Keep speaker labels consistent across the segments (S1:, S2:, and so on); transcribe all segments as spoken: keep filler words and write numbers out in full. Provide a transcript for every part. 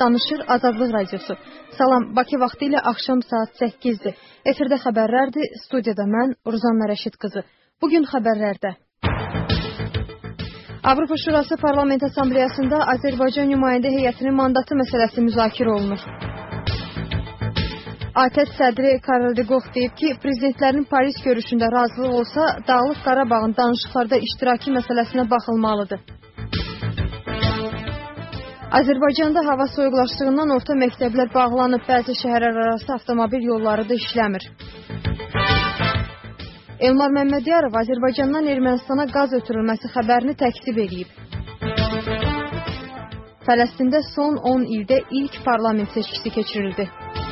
S1: Danışır Azadlıq Radiosu. Salam, Bakı vaxtı ilə axşam saat səkkizdir. Efirdə xəbərlərdir, studiyada mən, Ruzanna Rəşid qızı. Bugün xəbərlərdə. Avropa Şurası Parlament Assambleyasında Azərbaycan nümayəndə heyətinin mandatı məsələsi müzakirə olunur. A T E T sədri Karel de Gucht deyib ki, prezidentlərin Paris görüşündə razılıq olsa, Dağlıq Qarabağın danışıqlarda iştiraki məsələsinə baxılmalıdır. Azərbaycanda hava soyuqlaşdığından orta məktəblər bağlanıb, bəzi şəhərlər arası avtomobil yolları da işləmir. Elmar Məmmədiyarov Azərbaycandan Ermənistana qaz ötürülməsi xəbərini təkzib edib. Fələstində son on ildə ilk parlament seçkisi keçirildi.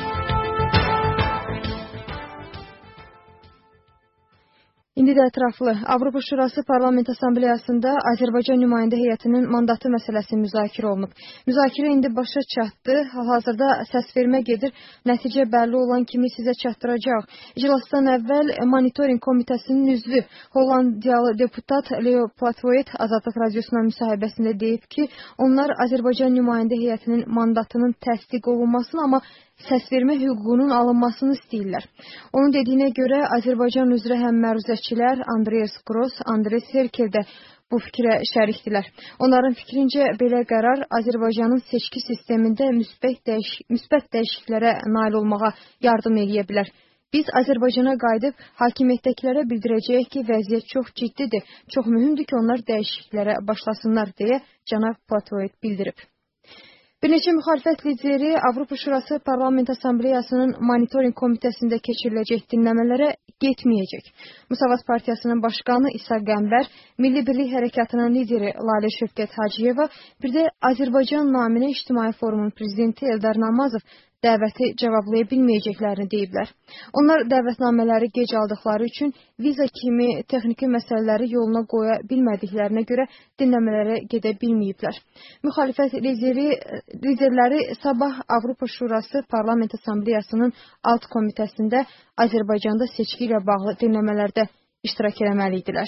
S1: İndi də ətraflı. Avropa Şurası Parlament Assambleyasında Azərbaycan nümayəndə heyətinin mandatı məsələsi müzakirə olunub. Müzakirə indi başa çatdı. Hal-hazırda səsvermə gedir. Nəticə bəlli olan kimi sizə çatdıracaq. İclasdan əvvəl monitoring komitəsinin üzvü Hollandiyalı deputat Leo Platvoet Azadlıq Radiosuna müsahibəsində deyib ki, onlar Azərbaycan nümayəndə heyətinin mandatının təsdiq olunmasını, amma səsvermə hüququnun alınmasını istəyirlər. Onun dediyinə görə Azərbaycan üzrə həm məruzəçilər Andreas Gross, Andres Herkel də bu fikrə şərikdirlər. Onların fikrincə belə qərar Azərbaycanın seçki sistemində müsbət, dəyiş müsbət dəyişikliklərə nail olmağa yardım edə bilər. Biz Azərbaycana qayıdıb hakimiyyətdəkilərə bildirəcəyik ki, vəziyyət çox ciddidir. Çox mühümdür ki, onlar dəyişikliklərə başlasınlar deyə cənab Platoet bildirib. Bir neçə müxalifət lideri Avropa Şurası Parlament Assambleyasının monitoring komitəsində keçiriləcək dinləmələrə getməyəcək. Müsavat Partiyasının başqanı İsa Qəmbər, Milli Birlik Hərəkatının lideri Lalə Şövkət Hacıyeva, bir də Azərbaycan naminə İctimai Forumun prezidenti Eldar Namazov dəvəti cavablaya bilməyəcəklərini deyiblər. Onlar dəvətnamələri gec aldıqları üçün viza kimi texniki məsələləri yoluna qoya bilmədiklərinə görə dinləmələrə gedə bilməyiblər. Müxalifət lideri, liderləri sabah Avropa Şurası Parlament Assambleyasının alt komitəsində Azərbaycanda seçki ilə bağlı dinləmələrdə iştirak etməliydilər.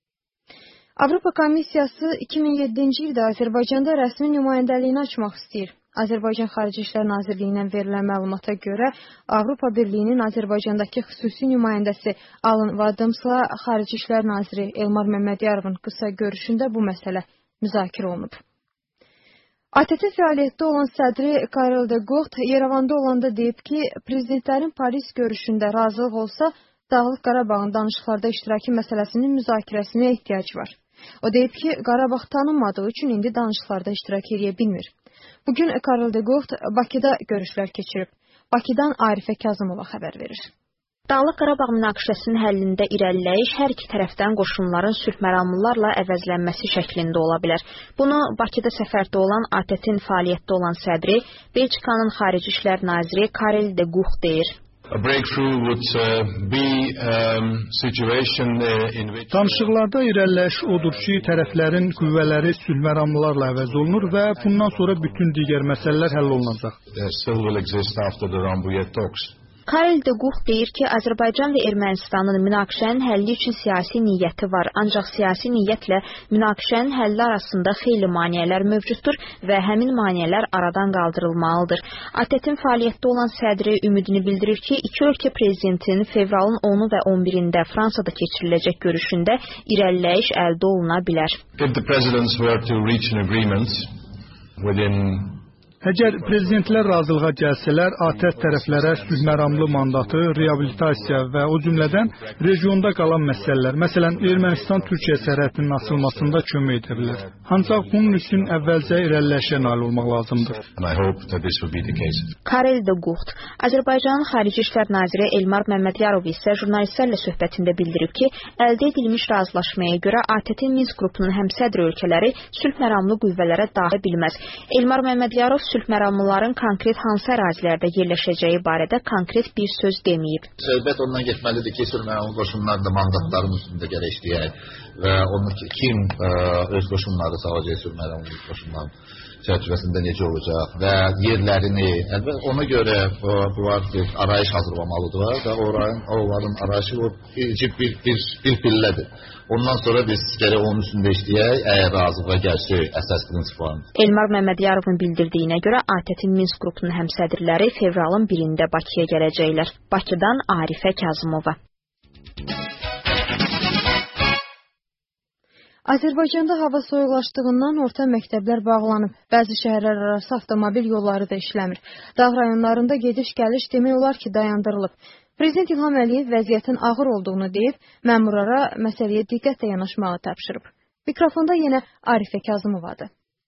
S1: Avropa Komissiyası iki min yeddinci ildə Azərbaycanda rəsmi nümayəndəliyini açmaq istəyir. Azərbaycan Xarici İşlər Nazirliyindən verilən məlumata görə Avropa Birliyinin Azərbaycandakı xüsusi nümayəndəsi Alan Vadamsla Xarici İşlər Naziri Elmar Məmmədiyarovun qısa görüşündə bu məsələ müzakirə olunub. A T E T fəaliyyətdə olan sədri Karel de Gucht Yerevanda olanda deyib ki, prezidentlərin Paris görüşündə razılıq olsa, Dağlıq Qarabağın danışıqlarda iştiraki məsələsinin müzakirəsinə ehtiyac var. O deyib ki, Qarabağ tanınmadığı üçün indi danışıqlarda iştirak edə bilmir. Bugün Karel de Gucht Bakıda görüşlər keçirib. Bakıdan Arifə Kazımova xəbər verir.
S2: Dağlıq Qarabağ münaqişəsinin həllində irəliləyiş hər iki tərəfdən qoşunların sülh məramlılarla əvəzlənməsi şəklində ola bilər. Bunu Bakıda səfərdə olan A T E T-in fəaliyyətdə olan sədri, Belçikanın Xarici İşlər Naziri Karel de Gucht deyir.
S3: Danışıqlarda irəliləyiş odur ki, tərəflərin qüvvələri sülh məramlılarla əvəz olunur və bundan sonra bütün digər məsələlər həll olunacaq.
S2: Karel de Gucht deyir ki, Azərbaycan və Ermənistanın münaqişənin həlli üçün siyasi niyyəti var, ancaq siyasi niyyətlə münaqişənin həlli arasında xeyli maneələr mövcuddur və həmin maneələr aradan qaldırılmalıdır. A T E T-in fəaliyyətdə olan sədri ümidini bildirir ki, iki ölkə prezidentinin fevralın onu və on birində Fransada keçiriləcək görüşündə irəliləyiş əldə oluna bilər.
S3: Əgər prezidentlər razılığa gəlsələr, A T E T tərəflərə sülh məramlı mandatı, reabilitasiya və o cümlədən regionda qalan məsələlər, məsələn, Ermənistan-Türkiyə sərhədinin açılmasında kömək edə bilər. Ancaq bunun üçün əvvəlcə irəliləyişə nail olmaq lazımdır.
S2: Karel de Gucht, Azərbaycanın Xarici İşlər Naziri Elmar Məmmədiyarov isə jurnalistlərlə söhbətində bildirib ki, əldə edilmiş razılaşmaya görə A T E T-in Minsk qrupunun həmsədr ölkələri sülh məramlı qüvvələrə daxil bilməz. Elmar Məmmədiyarov sülh məramlıların konkret hansı ərazilərdə yerləşəcəyi barədə konkret bir söz deməyib.
S4: Söhbət ondan getməlidir ki, sülh məramlı qoşunlar da mandatların üstündə gələ işləyək və onu kim ə, öz qoşunları sağlayacaq sülh məramlı qoşunlar. çərçivəsində necə olacaq və yerlərini, əlbəttə ona görə bunlar bir arayış hazırlamalıdırlar və oranın, onların arayışı bir, bir, bir, bir pillədir. Ondan sonra biz gərək onun üstündə işləyək, əgər razılığa gəlsə əsas prinsiplarını.
S2: Elmar Məmmədiyarovun bildirdiyinə görə A T T-in Minsk qrupunun həmsədrləri fevralın birində Bakıya gələcəklər. Bakıdan Arifə Kazımova.
S1: Azərbaycanda hava soyuqlaşdığından orta məktəblər bağlanıb. Bəzi şəhərlər arası avtomobil yolları da işləmir. Dağ rayonlarında gediş-gəliş demək olar ki, dayandırılıb. Prezident İlham Əliyev vəziyyətin ağır olduğunu deyib, məmurlara məsələyə diqqətlə yanaşmağı tapşırıb. Mikrofonda yenə Arifə Kazımovadır.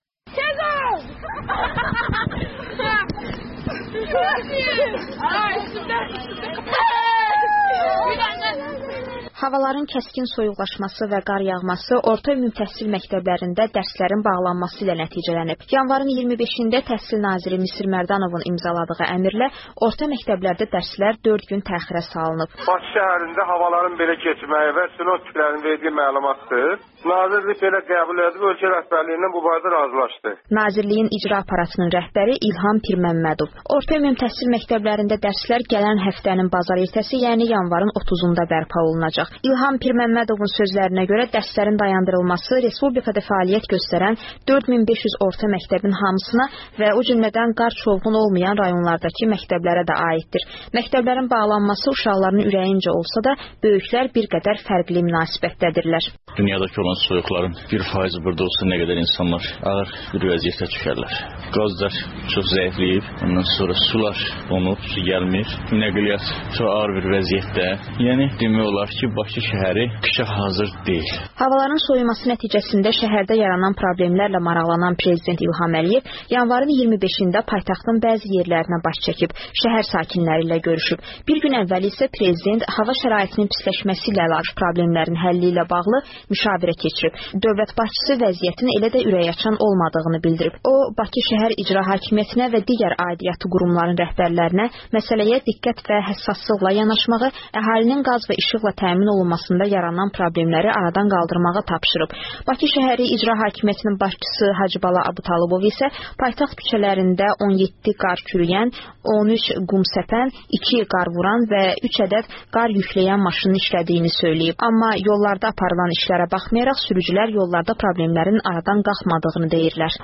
S2: Havaların kəskin soyuqlaşması və qar yağması orta ümumi təhsil məktəblərində dərslərin bağlanması ilə nəticələnib. Yanvarın iyirmi beşində Təhsil naziri Misir Mərdanovun imzaladığı əmrlə orta məktəblərdə dərslər dörd gün təxirə salınıb.
S5: Bakı şəhərində havaların belə keçməyi və sinoptiklərin verdiyi məlumatdır. Nazirlik belə qəbul edib, ölkə rəhbərliyindən bu barədə razılaşdı.
S2: Nazirliyin icra aparatının rəhbəri İlham Pirməmmədov. Orta ümumi təhsil məktəblərində dərslər gələn həftənin bazar ertəsi, yəni yanvarın otuzunda bərpa olunacaq. İlham Pirməmmədovun sözlərinə görə dərslərin dayandırılması respublikada fəaliyyət göstərən dörd min beş yüz orta məktəbin hamısına və o cümlədən qar çovğun olmayan rayonlardakı məktəblərə də aiddir. Məktəblərin bağlanması uşaqların ürəyincə olsa da, böyüklər bir qədər fərqli münasibətdədirlər.
S6: Dünyadakı olan soyuqların bir faizi burada olsa nə qədər insanlar ağır bir vəziyyətə düşərlər. Qazlar çox zəifləyib, ondan sonra sular donub, su gəlmir. Nəqliyyat çox ağır bir vəziyyətdə. Yəni demək olar ki, Bakı şəhəri qışa hazır deyil.
S2: Havaların soyuması nəticəsində şəhərdə yaranan problemlərlə maraqlanan Prezident İlham Əliyev yanvarın iyirmi beşində paytaxtın bəzi yerlərinə baş çəkib, şəhər sakinləri ilə görüşüb. Bir gün əvvəl isə Prezident hava şəraitinin pisləşməsi ilə əlaqə problemlərin həlli ilə bağlı müşavirə keçirib. Dövlət başçısı vəziyyətin elə də ürəkaçan olmadığını bildirib. O, Bakı şəhər icra hakimiyyətinə və digər aidiyyatı qurumların rəhbərlərinə məsələyə diqqət və həssaslıqla yanaşmağı, əhalinin qaz və işıqla təmin olunmasında yaranan problemləri aradan qaldırmağı tapşırıb. Bakı şəhəri icra hakimiyyətinin başçısı Hacıbala Abutalibov isə paytaxt küçələrində on yeddi qar kürüyən, on üç qum səpən, iki qar vuran və üç ədəd qar yükləyən maşının işlədiyini söyləyib. Amma yollarda aparılan işlərə baxmayaraq sürücülər yollarda problemlərin aradan qalxmadığını deyirlər.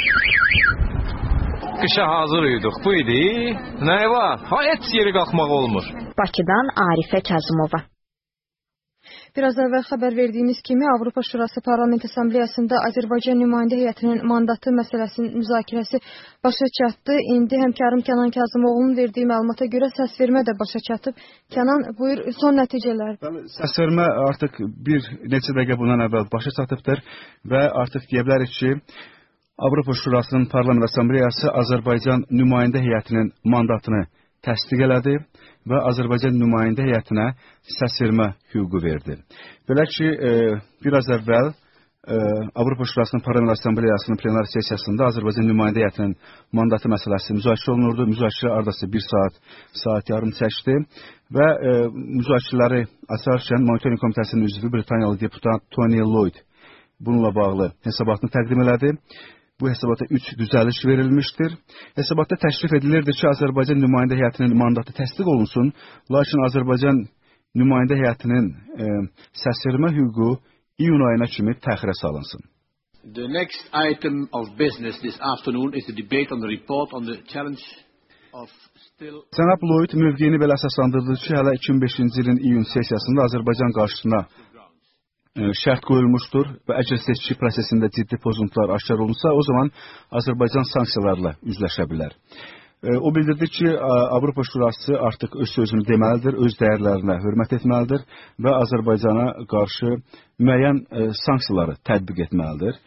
S7: Qışa hazır idik. Bu idi. Nə var? Heç yeri qalxmaq olmur.
S2: Bakıdan Arifə Kazımova.
S1: Biraz əvvəl xəbər verdiyimiz kimi Avropa Şurası Parlament Assambleyasında Azərbaycan nümayəndə heyətinin mandatı məsələsinin müzakirəsi başa çatdı. İndi həmkarım Kənan Kazımoğlu'nun verdiyi məlumata görə səsvermə də başa çatıb. Kənan, buyur, son nəticələr.
S8: Səsvermə artıq bir neçə dəqiqə bundan əvvəl başa çatıbdır və artıq deyə bilərik ki, Avropa Şurasının Parlament Assambleyası Azərbaycan nümayəndə heyətinin mandatını təsdiq elədi və Azərbaycan nümayəndə heyətinə səsvermə hüququ verdi. Belə ki, e, biraz əvvəl e, Avropa Şurasının Parlament Assambleyasının plenar sessiyasında Azərbaycan nümayəndə heyətinin mandatı məsələsi müzakirə olunurdu. Müzakirə ardası bir saat, saat yarım çəkdi və e, müzakirələri açarkən Monitoring Komitəsinin üzvü Britaniyalı deputat Tony Lloyd bununla bağlı hesabatını təqdim elədi. Bu hesabata üç düzəliş verilmişdir. Hesabatda təşrif edilirdi ki, Azərbaycan nümayəndə heyətinin mandatı təsdiq olunsun, lakin Azərbaycan nümayəndə heyətinin e, səsvermə hüququ iyun ayına kimi təxirə salınsın.
S9: The next item of business this afternoon is the debate on the report on the challenge of still...
S8: Cənab Lloyd mövqeyini belə əsaslandırdı ki, hələ iki min beşinci ilin iyun sessiyasında Azərbaycan qarşısına şərt qoyulmuşdur və əgər seçki prosesində ciddi pozuntular aşkar olunsa, o zaman Azərbaycan sanksiyalarla üzləşə bilər. O bildirdi ki, Avropa Şurası artıq öz sözünü deməlidir, öz dəyərlərinə hörmət etməlidir və Azərbaycana qarşı müəyyən sanksiyaları tətbiq etməlidir.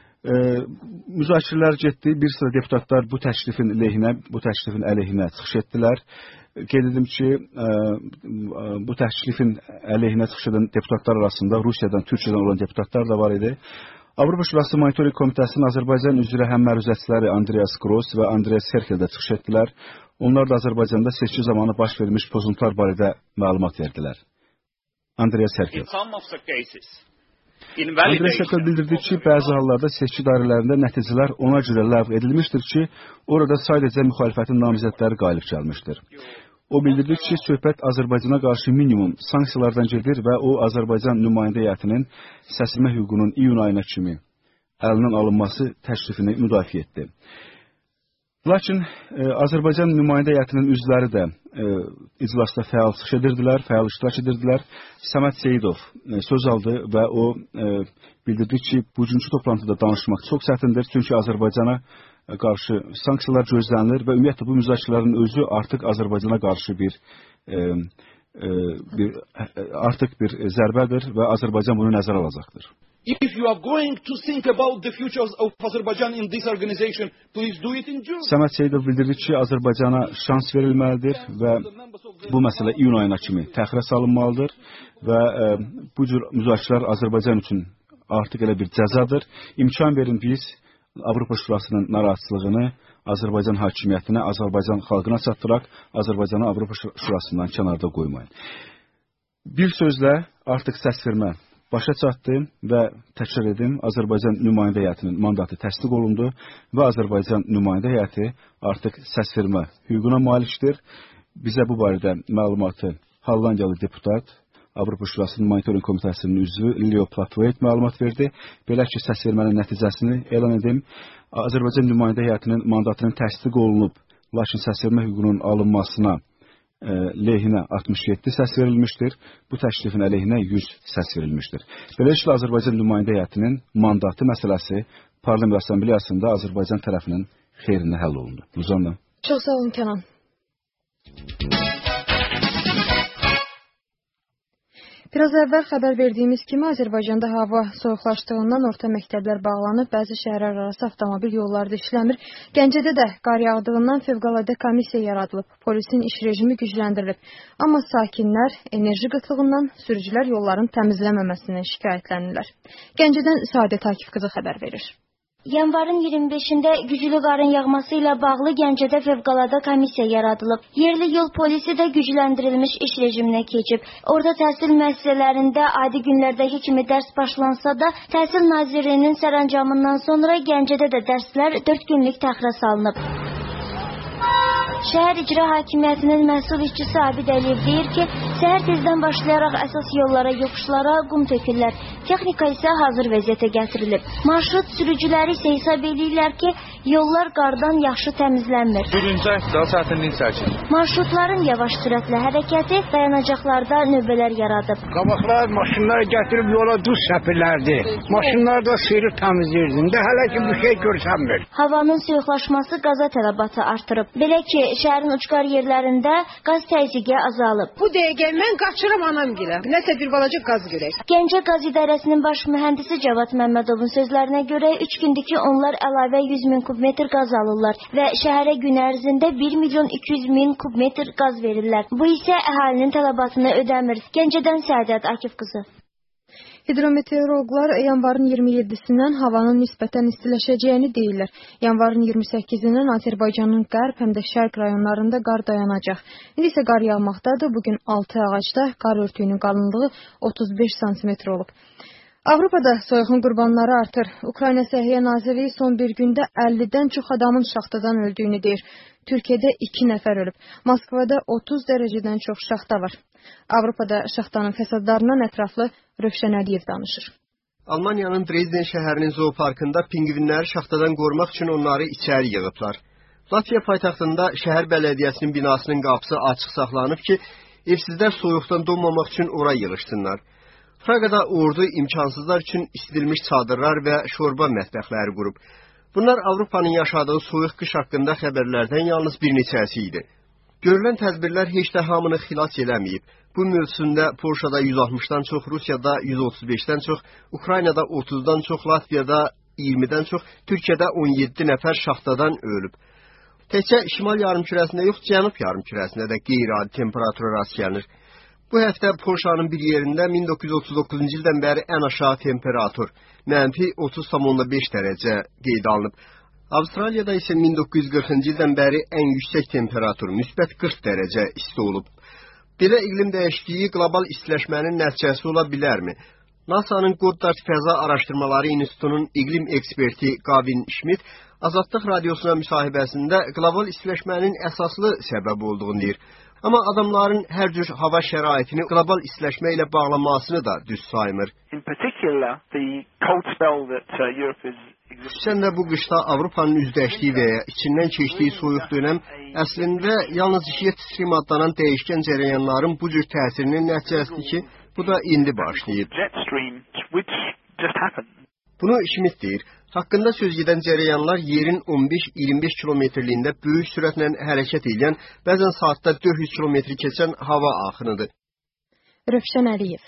S8: Müzakirələr getdi, bir sıra deputatlar bu təklifin lehinə, bu təklifin əleyhinə çıxış etdilər. Qeyd edim ki, bu təklifin əleyhinə çıxış edən deputatlar arasında Rusiyadan, Türkiyədən olan deputatlar da var idi. Avropa Şurası Monitoring Komitəsinin Azərbaycan üzrə həmməruzətçiləri Andreas Gross və Andreas Herkel də çıxış etdilər. Onlar da Azərbaycanda seçki zamanı baş vermiş pozuntular barədə məlumat verdilər. Andreas Herkel. Andrey Şakal bildirdi ki, bəzi hallarda seçki dairələrində nəticələr ona görə ləğv edilmişdir ki, orada sadəcə müxalifətin namizədləri qalib gəlmişdir. O bildirdi ki, söhbət Azərbaycana qarşı minimum sanksiyalardan gedir və o Azərbaycan nümayəndə heyətinin səslənmə hüququnun iyun ayına kimi əlindən alınması təklifini müdafiə etdi. Lakin e, Azərbaycan nümayəndə heyətinin üzvləri də e, iclasda fəal çıxış edirdilər, fəal iştirak edirdilər. Səməd Seyidov e, söz aldı və o e, bildirdi ki, bugünkü toplantıda danışmaq çox çətindir, çünki Azərbaycana qarşı sanksiyalar gözlənilir və ümumiyyətlə bu müzakirələrin özü artıq Azərbaycana qarşı bir, e, e, bir artıq bir zərbədir və Azərbaycan bunu nəzərə alacaqdır.
S10: If you are going to think about the future of Azerbaijan in this organization, please do it in June.
S8: Səməd Seyidov bildirdi ki, Azərbaycana şans verilməlidir və bu məsələ iyun ayına kimi təxirə salınmalıdır və e, bu cür müzakirələr Azərbaycan üçün artıq elə bir cəzadır. İmkan verin biz Avropa Şurasının narahatçılığını Azərbaycan hakimiyyətinə, Azərbaycan xalqına çatdıraq, Azərbaycanı Avropa Şurasından kənarda qoymayın. Bir sözlə artıq səsvermə başa çatdı və təkrar edim, Azərbaycan nümayəndə heyətinin mandatı təsdiq olundu və Azərbaycan nümayəndə heyəti artıq səsvermə hüququna malikdir. Bizə bu barədə məlumatı Hollandiyalı deputat, Avropa Şurasının Monitoring Komitəsinin üzvü Leo Platveit məlumat verdi. Belə ki, səsvermənin nəticəsini elan edim. Azərbaycan nümayəndə heyətinin mandatının təsdiq olunub, lakin səsvermə hüququnun alınmasına e, lehinə altmış yeddi səs verilmişdir. Bu təklifin əleyhinə yüz səs verilmişdir. Beləliklə, Azərbaycan nümayəndə heyətinin mandatı məsələsi Parlament Assambleyasında Azərbaycan tərəfinin xeyrinə həll olundu. Luzanna.
S1: Çox sağ olun, Kənan. Biraz əvvəl xəbər verdiyimiz kimi Azərbaycanda hava soyuqlaşdığından orta məktəblər bağlanıb, bəzi şəhərlər arası avtomobil yolları da işləmir. Gəncədə də qar yağdığından fövqəladə komissiya yaradılıb, polisin iş rejimi gücləndirilib. Amma sakinlər enerji qıtlığından sürücülər yolların təmizləməməsindən şikayətlənirlər. Gəncədən Səadət Akif qızı xəbər verir.
S11: Yanvarın iyirmi beşində güclü qarın yağması ilə bağlı Gəncədə fövqəladə komissiya yaradılıb. Yerli yol polisi də gücləndirilmiş iş rejiminə keçib. Orada təhsil müəssisələrində adi günlərdəki kimi dərs başlansa da, Təhsil Nazirliyinin sərəncamından sonra Gəncədə də dərslər dörd günlük təxirə salınıb. Şəhər İcra Hakimiyyətinin məhsul işçisi Abid Əliyev deyir ki, səhər tezdən başlayaraq əsas yollara, yoxuşlara qum tökürlər. Texnika isə hazır vəziyyətə gətirilib. Marşrut sürücüləri isə hesab edirlər ki, yollar qardan yaxşı təmizlənmir.
S7: Birinci həftə çətinlik çəkir.
S11: Marşrutların yavaş sürətlə hərəkəti dayanacaqlarda növbələr yaradıb.
S12: Qabaqlar maşınlar gətirib yola duz səpirlərdi. Maşınlar da sıyırıb təmizləyirdi. İndi hələ ki bir şey görsənmir.
S11: Havanın soyuqlaşması qaza tələbatı artırıb. Belə ki, şəhərin ucqar yerlərində qaz təzyiqi azalıb.
S13: Bu dəqiqə mən qaçıram anam gilə. Nəsə bir balaca qaz görək.
S11: Gəncə Qaz İdarəsinin baş mühəndisi Cavad Məmmədovun sözlərinə görə üç gündür ki, onlar əlavə yüz min kubmetr qaz alırlar və şəhərə gün ərzində bir milyon iki yüz min kubmetr qaz verirlər. Bu isə əhalinin tələbatını ödəmir. Gəncədən Səadət Akif qızı.
S1: Hidrometeoroloqlar yanvarın iyirmi yeddisindən havanın nisbətən istiləşəcəyini deyirlər. Yanvarın iyirmi səkkizindən Azərbaycanın qərb həm də şərq rayonlarında qar dayanacaq. İndi isə qar yağmaqdadır. Bugün altı ağacda qar örtüyünün qalınlığı otuz beş santimetr olub. Avropada soyuğun qurbanları artır. Ukrayna Səhiyyə Nazirliyi son bir gündə əllidən çox adamın şaxtadan öldüyünü deyir. Türkiyədə iki nəfər ölüb. Moskvada otuz dərəcədən çox şaxta var. Avropada şaxtanın fəsadlarından ətraflı Rövşən Əliyev danışır.
S14: Almaniyanın Dresden şəhərinin zooparkında pingvinləri şaxtadan qorumaq üçün onları içəri yığıblar. Latviya paytaxtında şəhər bələdiyyəsinin binasının qapısı açıq saxlanıb ki, evsizlər soyuqdan donmamaq üçün ora yığışsınlar. Praqada ordu imkansızlar üçün istilmiş çadırlar və şorba mətbəxləri qurub. Bunlar Avropanın yaşadığı soyuq qış haqqında xəbərlərdən yalnız bir neçəsi idi. Görülən tədbirlər heç də hamını xilas eləməyib. Bu mövsümdə Polşada yüz altmışdan çox, Rusiyada yüz otuz beşdən çox, Ukraynada otuzdan çox, Latviyada iyirmidən çox, Türkiyədə on yeddi nəfər şaxtadan ölüb. Təkcə şimal yarımkürəsində yox, cənub yarımkürəsində də qeyri-adi temperatura rast gəlinir. Bu həftə Polşanın bir yerində min doqquz yüz otuz doqquzuncu ildən bəri ən aşağı temperatur, mənfi otuz tam beş dərəcə qeyd alınıb. Avstraliyada isə min doqquz yüz qırxıncı ildən bəri ən yüksək temperatur, müsbət qırx dərəcə isti olub. Belə iqlim dəyişikliyi qlobal istiləşmənin nəticəsi ola bilərmi? NASA'nın Goddard Fəza Araşdırmaları İnstitutunun iqlim eksperti Gavin Schmidt Azadlıq Radiosuna müsahibəsində qlobal istiləşmənin əsaslı səbəbi olduğunu deyir. Amma adamların hər cür hava şəraitini qlobal istiləşmə ilə bağlamasını da düz saymır. Xüsusən də bu qışda Avropanın üzdəşdiyi və ya içindən keçdiyi soyuq dönəm əslində yalnız jet stream adlanan dəyişkən cərəyanların bu cür təsirinin nəticəsidir ki, bu da indi başlayıb. Bunu Schmidt deyir. Haqqında söz gedən cərəyanlar yerin on beş iyirmi beş kilometrliyində böyük sürətlə hərəkət edən, bəzən saatda dörd yüz kilometr keçən hava axınıdır.
S1: Rövşən Əliyev.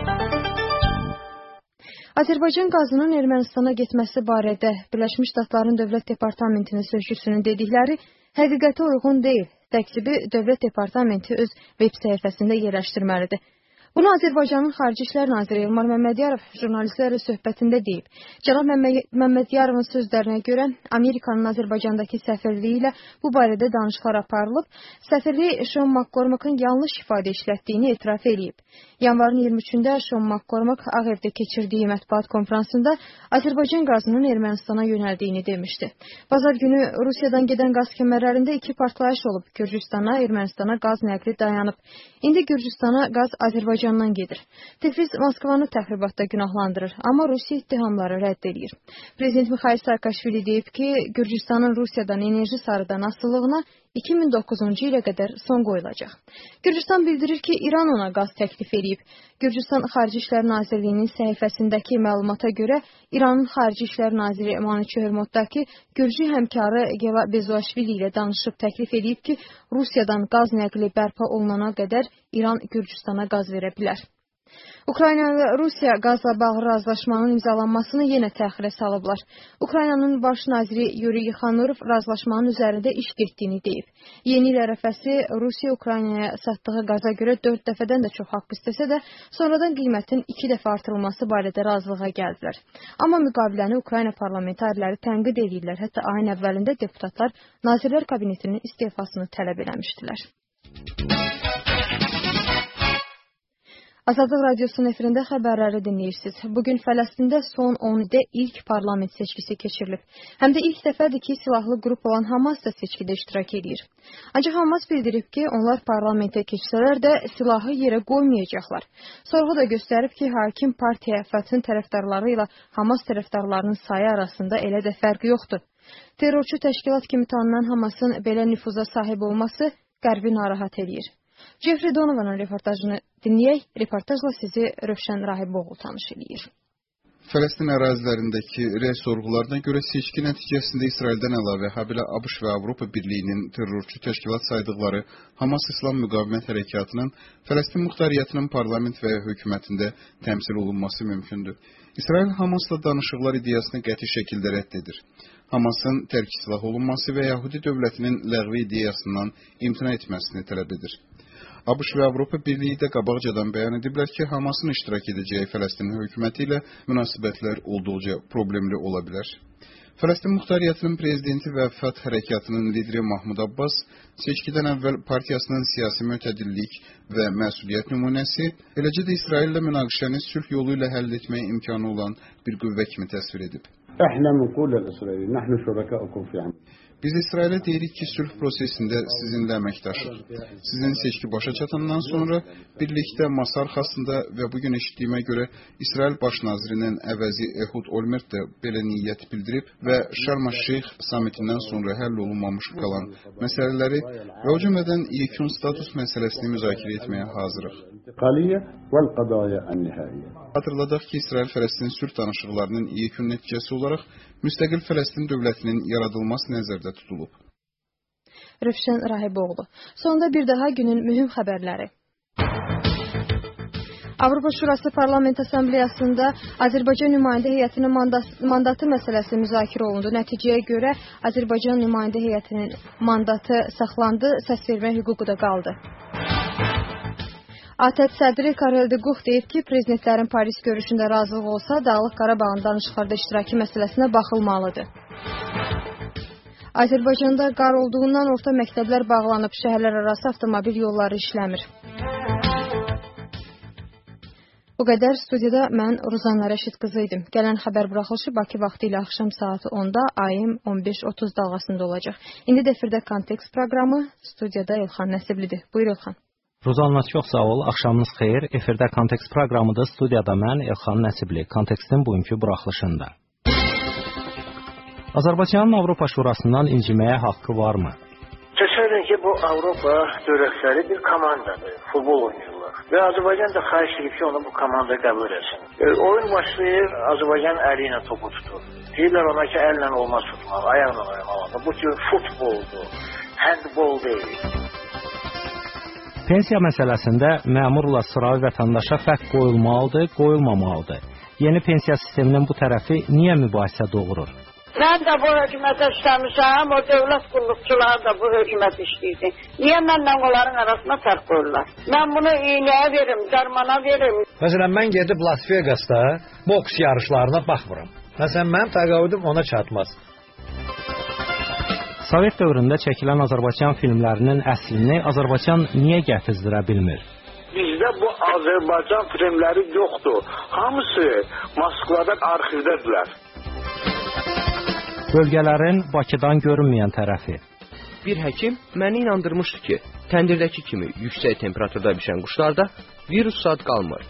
S1: Azərbaycan qazının Ermənistana getməsi barədə Birləşmiş Ştatların Dövlət Departamentinin sözçüsünün dedikləri həqiqətə uyğun deyil. Təqsibi Dövlət Departamenti öz veb səhifəsində yerləşdirməlidir. Bunu Azərbaycanın Xarici İşlər Naziri Elmar Məmmədiyarov jurnalistlərlə söhbətində deyib. Cənab Məmmədiyarovun sözlərinə görə Amerikanın Azərbaycandakı səfirliyi ilə bu barədə danışıqlar aparılıb. Səfirlik Sean McCormack'ın yanlış ifadə işlətdiyini etiraf edib. Yanvarın iyirmi üçündə Sean McCormack Ağ Evdə keçirdiyi mətbuat konfransında Azərbaycan qazının Ermənistana yönəldiyini demişdi. Bazar günü Rusiyadan gedən qaz kəmərlərində iki partlayış olub. Gürcüstana, Ermənistana qaz nəqli dayanıb. İndi Gürcüstana qaz Azərbaycandan gedir. Tiflis Moskvanı təxribatda günahlandırır, amma Rusiya ittihamları rədd edir. Prezident Mikhail Saakashvili deyib ki, Gürcüstanın Rusiyadan enerji sarıdan asılılığına iki min doqquzuncu ilə qədər son qoyulacaq. Gürcüstan bildirir ki, İran ona qaz təklif edib. Gürcüstan Xarici İşlər Nazirliyinin səhifəsindəki məlumata görə İranın Xarici İşlər Naziri Emaniçi Hörmotdakı Gürcü həmkarı Gela Bezoaşvili ilə danışıb təklif edib ki, Rusiyadan qaz nəqli bərpa olunana qədər İran Gürcüstana qaz verə bilər. Ukrayna və Rusiya qazla bağlı razılaşmanın imzalanmasını yenə təxirə salıblar. Ukraynanın baş naziri Yuri Yexanurov razılaşmanın üzərində iş getdiyini deyib. Yeni il ərəfəsi Rusiya Ukraynaya satdığı qaza görə dörd dəfədən də çox haqq istəsə də, sonradan qiymətin iki dəfə artırılması barədə razılığa gəldilər. Amma müqaviləni Ukrayna parlamentarləri tənqid edirlər. Hətta ayın əvvəlində deputatlar Nazirlər Kabinetinin istefasını tələb eləmişdilər. Azadlıq Radiosunun efirində xəbərləri dinləyirsiniz. Bugün Fələstində son on ildə ilk parlament seçkisi keçirilib. Həm də ilk dəfədir ki, silahlı qrup olan Hamas da seçkidə iştirak edir. Ancaq Hamas bildirib ki, onlar parlamentə keçsələr də silahı yerə qoymayacaqlar. Sorğu da göstərib ki, hakim partiya Fəthin tərəfdarları ilə Hamas tərəfdarlarının sayı arasında elə də fərq yoxdur. Terrorçu təşkilat kimi tanınan Hamasın belə nüfuza sahib olması qərbi narahat edir. Jeffrey Donovan'ın reportajını dinləyək. Reportajla sizi Rövşən Rahiboğlu tanış edir.
S15: Fələstin ərazilərindəki rəy sorğularına görə seçki nəticəsində İsraildən əlavə habelə ABŞ və Avropa Birliyinin terrorçu təşkilat saydıqları Hamas İslam Müqavimət Hərəkatının Fələstin muxtariyyətinin parlament və ya hökumətində təmsil olunması mümkündür. İsrail Hamasla danışıqlar ideyasını qəti şəkildə rədd edir. Hamasın tərk silah olunması və Yahudi dövlətinin ləğvi ideyasından imtina etməsini tələb edir. ABŞ və Avropa Birliyi də qabaqcadan bəyan ediblər ki, Hamasın iştirak edəcəyi Fələstin hökuməti ilə münasibətlər olduqca problemli ola bilər. Fələstin muxtariyyətinin prezidenti və Fəth hərəkatının lideri Mahmud Abbas seçkidən əvvəl partiyasının siyasi mütədillik və məsuliyyət nümunəsi, eləcə də İsraillə münaqişəni sülh yolu ilə həll etməyə imkanı olan bir qüvvə kimi təsvir edib. Biz İsrailə deyirik ki, sülh prosesində sizinlə əməkdaşıq. Sizin seçki başa çatandan sonra birlikdə masa arxasında və bugün eşitdiyimə görə İsrail baş nazirinin əvəzi Ehud Olmert də belə niyyət bildirib və Şarm-əş-Şeyx samitindən sonra həll olunmamış qalan məsələləri və o cümlədən yekun status məsələsini müzakirə etməyə hazırıq. Hatırladaq ki, İsrail-Fələstin sülh danışıqlarının yekun nəticəsi olaraq müstəqil Fələstin dövlətinin yaradılması nəzərdə tutulub.
S1: Rövşən Rahiboğlu. Sonda bir daha günün mühüm xəbərləri. Avropa Şurası Parlament Assambleyasında Azərbaycan nümayəndə heyətinin mandatı məsələsi müzakirə olundu. Nəticəyə görə Azərbaycan nümayəndə heyətinin mandatı saxlandı, səs vermə hüququ da qaldı. ATƏT sədri Karel de Gucht deyib ki, prezidentlərin Paris görüşündə razılıq olsa, Dağlıq Qarabağın danışıqlarda iştiraki məsələsinə baxılmalıdır. Azərbaycanda qar olduğundan orta məktəblər bağlanıb, şəhərlər arası avtomobil yolları işləmir. Bu qədər studiyada mən Ruzanna Rəşid qızı idim. Gələn xəbər buraxılışı Bakı vaxtı ilə axşam saat onda A M on beş otuz dalğasında olacaq. İndi də efirdə Kontekst proqramı, studiyada İlxan Nəsiblidir. Buyur İlxan.
S16: Ruzanna, çox sağ ol. Axşamınız xeyir. Efirdə Kontekst proqramıdır. Studiyada mən İlxan Nəsibli. Kontekstin bugünkü buraxılışında. Azərbaycanın Avropa Şurasından inciməyə haqqı varmı?
S17: Təsəvvür ki, bu Avropa dövlətləri bir komandadır, futbol oynayırlar. Və Azərbaycan da xahiş edib ki, onu bu komanda qəbul etsin. E, oyun başlayır, Azərbaycan əli ilə topu tutur. Deyirlər ona ki, əllə olmaz tutmalı, ayaqla oynamalı. Bu tür futboldur, handbol deyil.
S16: Pensiya məsələsində məmurla sıravi vətəndaşa fərq qoyulmalıdır, qoyulmamalıdır. Yeni pensiya sisteminin bu tərəfi niyə mübahisə doğurur?
S18: Mən də bu hökumətə işləmişəm, o dövlət qulluqçuları da bu hökumət işləyirdi. Niyə mənlə onların arasında fərq qoyurlar? Mən bunu iynəyə verim, dərmana verim.
S19: Məsələn, mən gedib Las Vegasda boks yarışlarına baxmıram. Məsələn, mənim təqaüdüm ona çatmaz.
S16: Sovet dövründə çəkilən Azərbaycan filmlərinin əslini Azərbaycan niyə gətizdirə bilmir?
S17: Bizdə bu Azərbaycan filmləri yoxdur. Hamısı Moskvada arxivdədirlər.
S16: Bölgələrin Bakıdan görünməyən tərəfi.
S20: Bir həkim məni inandırmışdı ki, təndirdəki kimi yüksək temperaturda bişən quşlarda virus sad qalmır.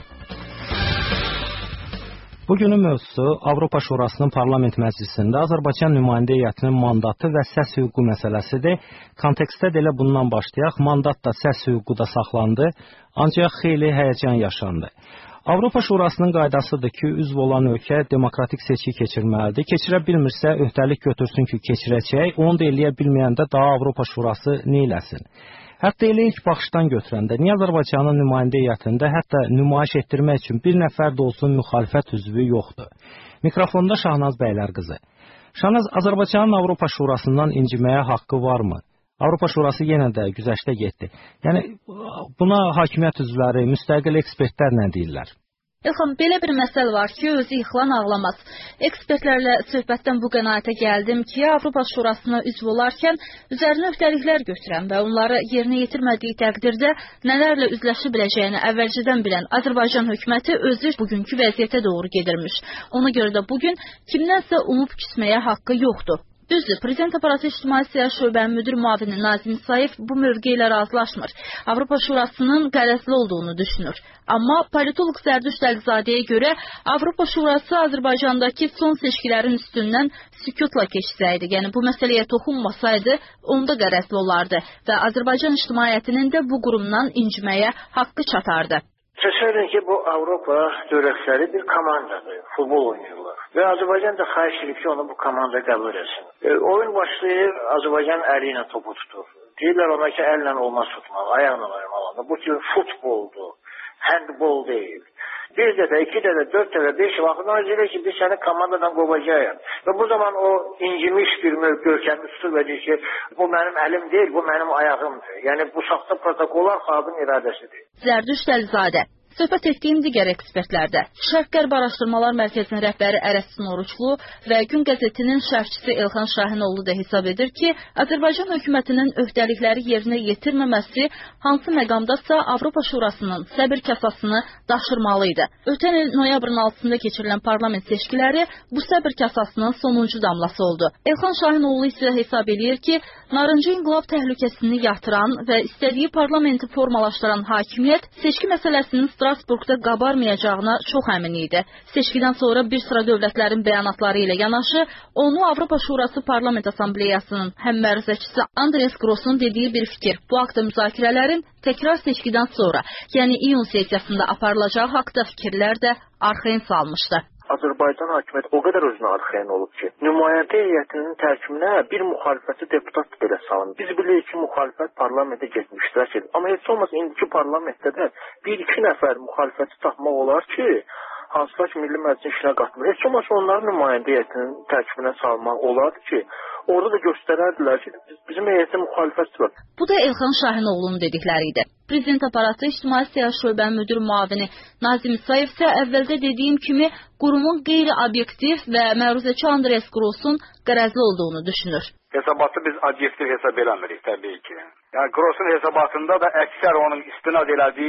S16: Bugünün mövzusu Avropa Şurasının parlament məclisində Azərbaycan nümayəndə heyətinin mandatı və səs hüququ məsələsidir. Kontekstdə də elə bundan başlayaq. Mandat da, səs hüququ da saxlandı, ancaq xeyli həyəcan yaşandı. Avropa Şurasının qaydasıdır ki, üzv olan ölkə demokratik seçki keçirməlidir. Keçirə bilmirsə, öhdəlik götürsün ki, keçirəcək. Onu da eləyə bilməyəndə daha Avropa Şurası neyləsin? Hətta elə ilk baxışdan götürəndə, niyə Azərbaycanın nümayəndə heyətində hətta nümayiş etdirmək üçün bir nəfər də olsun müxalifət üzvü yoxdur? Mikrofonda Şahnaz Bəylərqızı. Şahnaz, Azərbaycanın Avropa Şurasından inciməyə haqqı varmı? Avropa Şurası yenə də güzəştə getdi. Yəni, buna hakimiyyət üzvləri, müstəqil ekspertlər nə deyirlər?
S21: İlxan, belə bir məsələ var ki, özü yıxılan ağlamaz. Ekspertlərlə söhbətdən bu qənaətə gəldim ki, Avropa Şurasına üzv olarkən üzərinə öhdəliklər götürən və onları yerinə yetirmədiyi təqdirdə nələrlə üzləşə biləcəyini əvvəlcədən bilən Azərbaycan hökuməti özü bugünkü vəziyyətə doğru gedirmiş. Ona görə də bugün kimdənsə umub küsməyə haqqı yoxdur. Düzdür, Prezident Aparatı İctimai Siyasi Şöbənin müdir müavini Nazim İsayev bu mövqe ilə razılaşmır. Avropa Şurasının qərəzli olduğunu düşünür. Amma politoloq Zərdüşt Əlizadeyə görə Avropa Şurası Azərbaycandakı son seçkilərin üstündən sükutla keçsəydi, yəni bu məsələyə toxunmasaydı, onda qərəzli olardı və Azərbaycan ictimaiyyətinin də bu qurumdan inciməyə haqqı çatardı.
S17: Təsəvvür ki, bu Avropa dövlətləri bir komandadır, futbol oynayırlar. Və Azərbaycan da xahiş edib ki, onu bu komanda qəbul etsin. E, oyun başlayır, Azərbaycan əli ilə topu tutur. Deyirlər ona ki, əllə olmaz tutmalı, ayaqla oynamalı. Bu tür futboldur, handbol deyil. Bir dəfə, iki dəfə, dörd dəfə, beş vaxtında deyirlər ki, biz səni komandadan qovacağıq. Və bu zaman o incimiş bir görkəmi tutur və deyir ki, bu mənim əlim deyil, bu mənim ayağımdır. Yəni bu saxta protokollar xalqın iradəsidir.
S21: Zərdüşt Əlizadə. Söhbət etdiyim digər ekspertlərdə Şərq-Qərb Araşdırmalar Mərkəzinin rəhbəri Ərəstin Oruçlu və Gün qəzetinin şərhçisi Elxan Şahinoğlu da hesab edir ki, Azərbaycan hökumətinin öhdəlikləri yerinə yetirməməsi hansı məqamdasa Avropa Şurasının səbir kasasını daşırmalıydı. Ötən il noyabrın altısında keçirilən parlament seçkiləri bu səbir kasasının sonuncu damlası oldu. Elxan Şahinoğlu isə hesab edir ki, narıncı inqilab təhlükəsini yatıran və istədiyi parlamenti formalaşdıran hakimiyyət seçki məsələsinin Strasburqda qabarmayacağına çox əmin idi. Seçkidən sonra bir sıra dövlətlərin bəyanatları ilə yanaşı, onu Avropa Şurası Parlament Assambleyasının həmməruzəçisi Andres Gross'un dediyi bir fikir. Bu haqda müzakirələrin təkrar seçkidən sonra, yəni iyun sessiyasında aparılacağı haqda fikirlər də arxayın salmışdı.
S17: Azərbaycan hakimiyyəti o qədər özünə arxayın olub ki, nümayəndə heyətinin tərkibinə bir müxalifəti deputat belə salın. Biz bilirik ki, müxalifət parlamentə getmiş, iştirak edir. Amma heç olmasa indiki parlamentdə də bir-iki nəfər müxalifəti tapmaq olar ki, hansılar ki, Milli Məclisin işinə qatmır. Heç olmasa onları nümayəndə heyətinin tərkibinə salmaq olardı ki, orada da göstərərdilər ki, bizim heyətə müxalifət var.
S21: Bu da Elxan Şahinoğlu'nun dedikləri idi. Prezident Aparatı İctimai Siyasi Şöbənin müdir müavini Nazim İsayev isə əvvəldə dediyim kimi qurumun qeyri-obyektiv və məruzəçi Andres Gross'un qərəzli olduğunu düşünür.
S22: Hesabatı biz obyektiv hesab eləmirik təbii ki. Yəni Gross'un hesabatında da əksər onun istinad elədiyi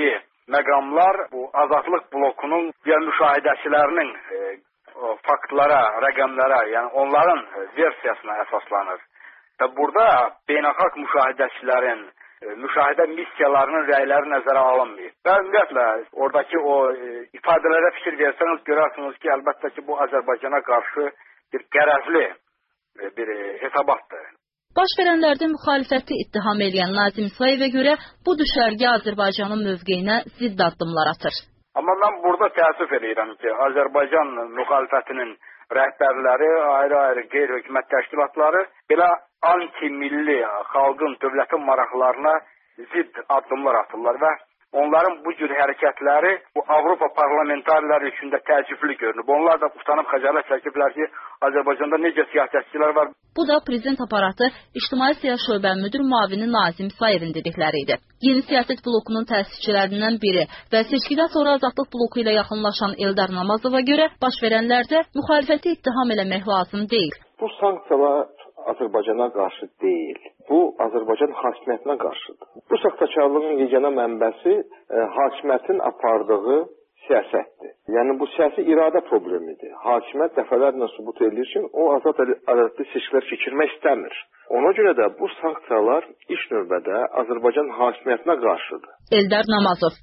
S3: məqamlar bu azadlıq blokunun ya müşahidəçilərinin e, faktlara, rəqəmlərə, yəni onların versiyasına əsaslanır. Və burada beynəlxalq müşahidəçilərin e, müşahidə missiyalarının rəyləri nəzərə alınmır. Və ümumiyyətlə oradakı o e, ifadələrə fikir versəniz görərsiniz ki, əlbəttə ki, bu Azərbaycana qarşı bir qərəzli e, bir e, hesabatdır.
S21: Baş verənlərdə müxalifəti ittiham edən Nazim İsmayevə görə bu düşərgə Azərbaycanın mövqeyinə zidd addımlar atır.
S3: Amma mən burada təəssüf edirəm ki, Azərbaycan müxalifətinin rəhbərləri, ayrı-ayrı qeyri-hökumət təşkilatları belə anti-milli xalqın, dövlətin maraqlarına zidd addımlar atırlar və onların bu cür hərəkətləri bu Avropa parlamentarları üçün də təəccüblü görünür. Onlar da utanıb xəcalət çəkiblər ki, Azərbaycanda necə siyasətçilər var.
S21: Bu da prezident aparatı İctimai Siyasət şöbə müdir müavini Nazim İsmayevin dedikləri idi. Yeni siyasət blokunun təsisçilərindən biri və seçkidən sonra azadlıq bloku ilə yaxınlaşan Eldar Namazova görə baş verənlərdə müxalifəti ittiham eləmək lazım deyil.
S22: Bu sanksiyalar Azərbaycana qarşı deyil. Bu Azərbaycan hakimiyyətinə qarşıdır. Bu saxtakarlığın yeganə mənbəsi e, hakimiyyətin apardığı siyasətdir. Yəni bu siyasi iradə problemidir. Hakimiyyət dəfələrlə sübut edir ki, o azad ədalətli seçkilər keçirmək istəmir. Ona görə də bu sanksiyalar ilk növbədə Azərbaycan hakimiyyətinə qarşıdır.
S21: Eldar Namazov.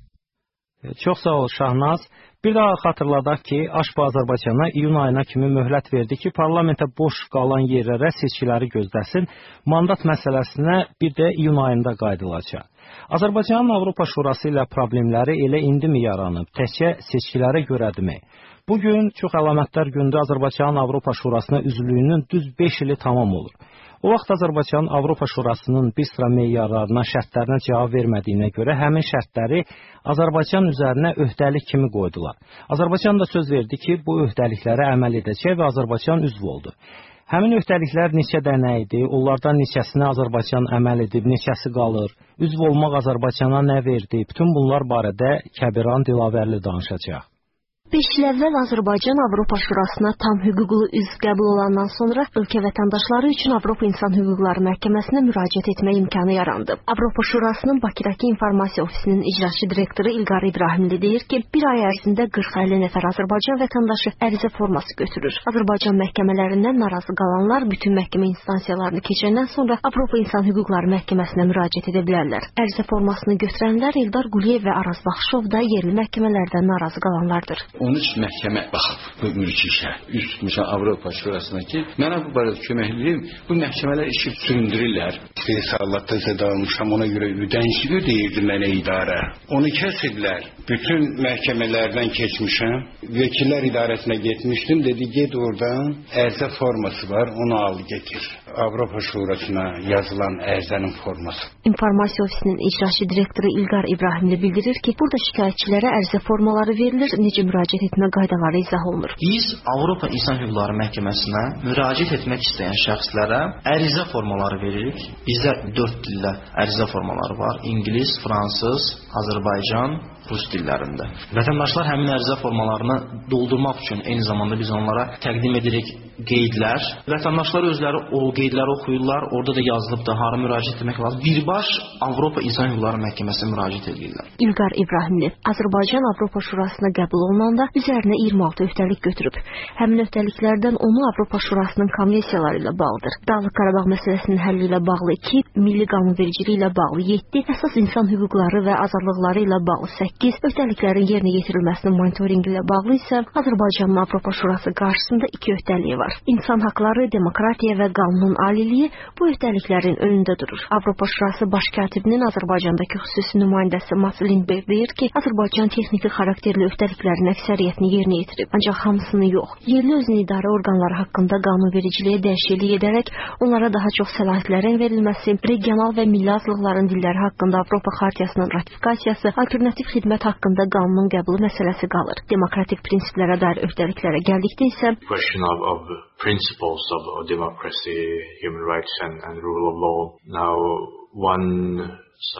S16: Çox sağ ol Şahnaz. Bir daha xatırladaq ki, AŞPA Azərbaycana iyun ayına kimi möhlət verdi ki, parlamentə boş qalan yerlərə seçkiləri gözləsin. Mandat məsələsinə bir də iyun ayında qaydılacaq. Azərbaycanın Avropa Şurası ilə problemləri elə indimi yaranıb, təkcə seçkilərə görədimi? Bugün çox əlamətdar gündə Azərbaycanın Avropa Şurasına üzvlüyünün düz beş ili tamam olur. O vaxt Azərbaycan Avropa Şurasının bir sıra meyarlarına, şərtlərinə cavab vermədiyinə görə həmin şərtləri Azərbaycan üzərinə öhdəlik kimi qoydular. Azərbaycan da söz verdi ki, bu öhdəliklərə əməl edəcək və Azərbaycan üzv oldu. Həmin öhdəliklər neçə dənə idi, onlardan neçəsinə Azərbaycan əməl edib, neçəsi qalır, üzv olmaq Azərbaycana nə verdi, bütün bunlar barədə Kəbiran Dilavərli danışacaq.
S23: beş il əvvəl Azərbaycan Avropa Şurasına tam hüquqlu üzv qəbul olandan sonra ölkə vətəndaşları üçün Avropa İnsan Hüquqları Məhkəməsinə müraciət etmə imkanı yarandı. Avropa Şurasının Bakıdakı İnformasiya Ofisinin icraçı direktoru İlqar İbrahimli deyir ki, bir ay ərzində qırx əlli nəfər Azərbaycan vətəndaşı ərizə forması götürür. Azərbaycan məhkəmələrindən narazı qalanlar bütün məhkəmə instansiyalarını keçəndən sonra Avropa İnsan Hüquqları Məhkəməsinə müraciət edə bilərlər. Ərizə formasını götürənlər Eldar Quliyev və Araz Baxışov da yerli məhkəmələrdən narazı qalanlardır.
S24: on üç məhkəmə baxıb bu mülki işə, üz tutmuşam Avropa Şurasına ki, mənə bu barədə kömək edin, bu məhkəmələr işi süründürürlər. İstihsalatda zədə almışam, ona görə ödənişi ödəyirdi mənə idarə. Onu kəsiblər. Bütün məhkəmələrdən keçmişəm. Vəkillər idarəsinə getmişdim, dedi, get oradan, ərizə forması var, onu al, getir. Avropa Şurasına yazılan ərizənin forması.
S23: İnformasiya Ofisinin icraçı direktoru İlqar İbrahimli bildirir ki, burada şikayətçilərə ərizə formaları verilir, necə müraciət etmə qaydaları izah olunur.
S25: Biz Avropa İnsan Hüquqları Məhkəməsinə müraciət etmək istəyən şəxslərə ərizə formaları veririk. Bizdə dörd dildə ərizə formaları var. İngilis, fransız, Azərbaycan, rus dillərində. Vətəndaşlar həmin ərizə formalarını doldurmaq üçün eyni zamanda biz onlara təqdim edirik qeydlər. Vətəndaşlar özləri o qeydləri oxuyurlar. Orada da yazılıbdır, hara müraciət etmək lazım. Birbaş Avropa İnsan Hüquqları Məhkəməsinə müraciət edirlər.
S23: İlqar İbrahimli, Azərbaycan Avropa Şurasına qəbul olunanda üzərinə iyirmi altı öhdəlik götürüb. Həmin öhdəliklərdən onu Avropa Şurasının konvensiyaları ilə bağlıdır. Dağlıq Qarabağ məsələsinin həlli ilə bağlı iki, milli qanunvericiliyi ilə bağlı yeddi, əsas insan hüquqları və azadlıqları ilə bağlı səkkiz, öhdəliklərin yerinə yetirilməsinin monitoringi ilə bağlı isə Azərbaycanın Avropa Şurası qarşısında iki öhdəliyi var. İnsan haqları, demokratiya və qanunun aliliyi bu öhdəliklərin önündə durur. Avropa Şurası baş katibinin Azərbaycandakı xüsusi nümayəndəsi Mats Lindberg deyir ki, Azərbaycan texniki xarakterli öhdəliklərin əksəriyyətini yerinə yetirib, ancaq hamısını yox. Yerli özünü idarə orqanları haqqında qanunvericiliyə dəyişiklik edərək onlara daha çox səlahiyyətlərin verilməsi, regional və milli azlıqların dilləri haqqında Avropa Xartiyasının ratifikasiyası, alternativ xidmət haqqında qanunun qəbulu məsələsi qalır. Demokratik prinsiplərə dair öhdəliklərə gəldikdə isə
S26: question of, of principles of, of democracy, human rights and, and rule of law. Now, one such